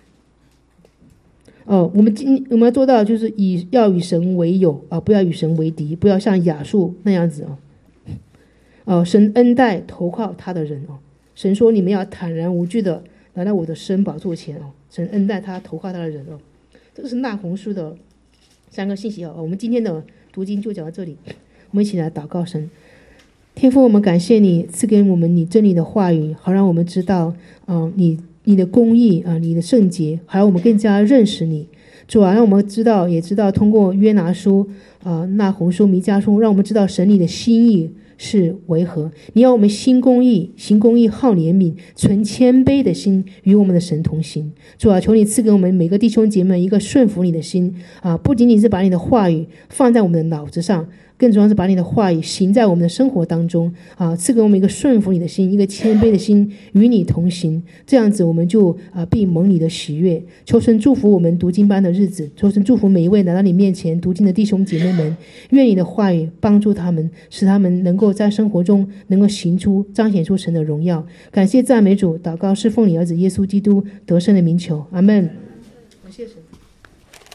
Speaker 1: 哦，我们今我们要做到就是以要与神为友啊，不要与神为敌，不要像亚述那样子啊。哦，神恩待投靠他的人哦。神说：“你们要坦然无惧的来到我的圣宝座前哦。”神恩待他投靠他的人哦。这个是那红书的三个信息哦。我们今天的读经就讲到这里，我们一起来祷告神。天父，我们感谢你赐给我们你真理的话语，好让我们知道，啊、呃，你你的公义啊、呃，你的圣洁，好让我们更加认识你。主啊，让我们知道，也知道通过约拿书啊、呃、那红书、弥迦书，让我们知道神你的心意是为何？你要我们行公义，行公义，好怜悯，存谦卑的心，与我们的神同行。主啊，求你赐给我们每个弟兄姐妹一个顺服你的心啊！不仅仅是把你的话语放在我们的脑子上，更重要是把你的话语行在我们的生活当中啊！赐给我们一个顺服你的心，一个谦卑的心，与你同行。这样子，我们就啊必蒙你的喜悦。求神祝福我们读经班的日子，求神祝福每一位来到你面前读经的弟兄姐妹们。愿你的话语帮助他们，使他们能够在生活中能够行出、彰显出神的荣耀。感谢赞美主，祷告是奉你儿子耶稣基督得胜的名求，阿们。感谢神。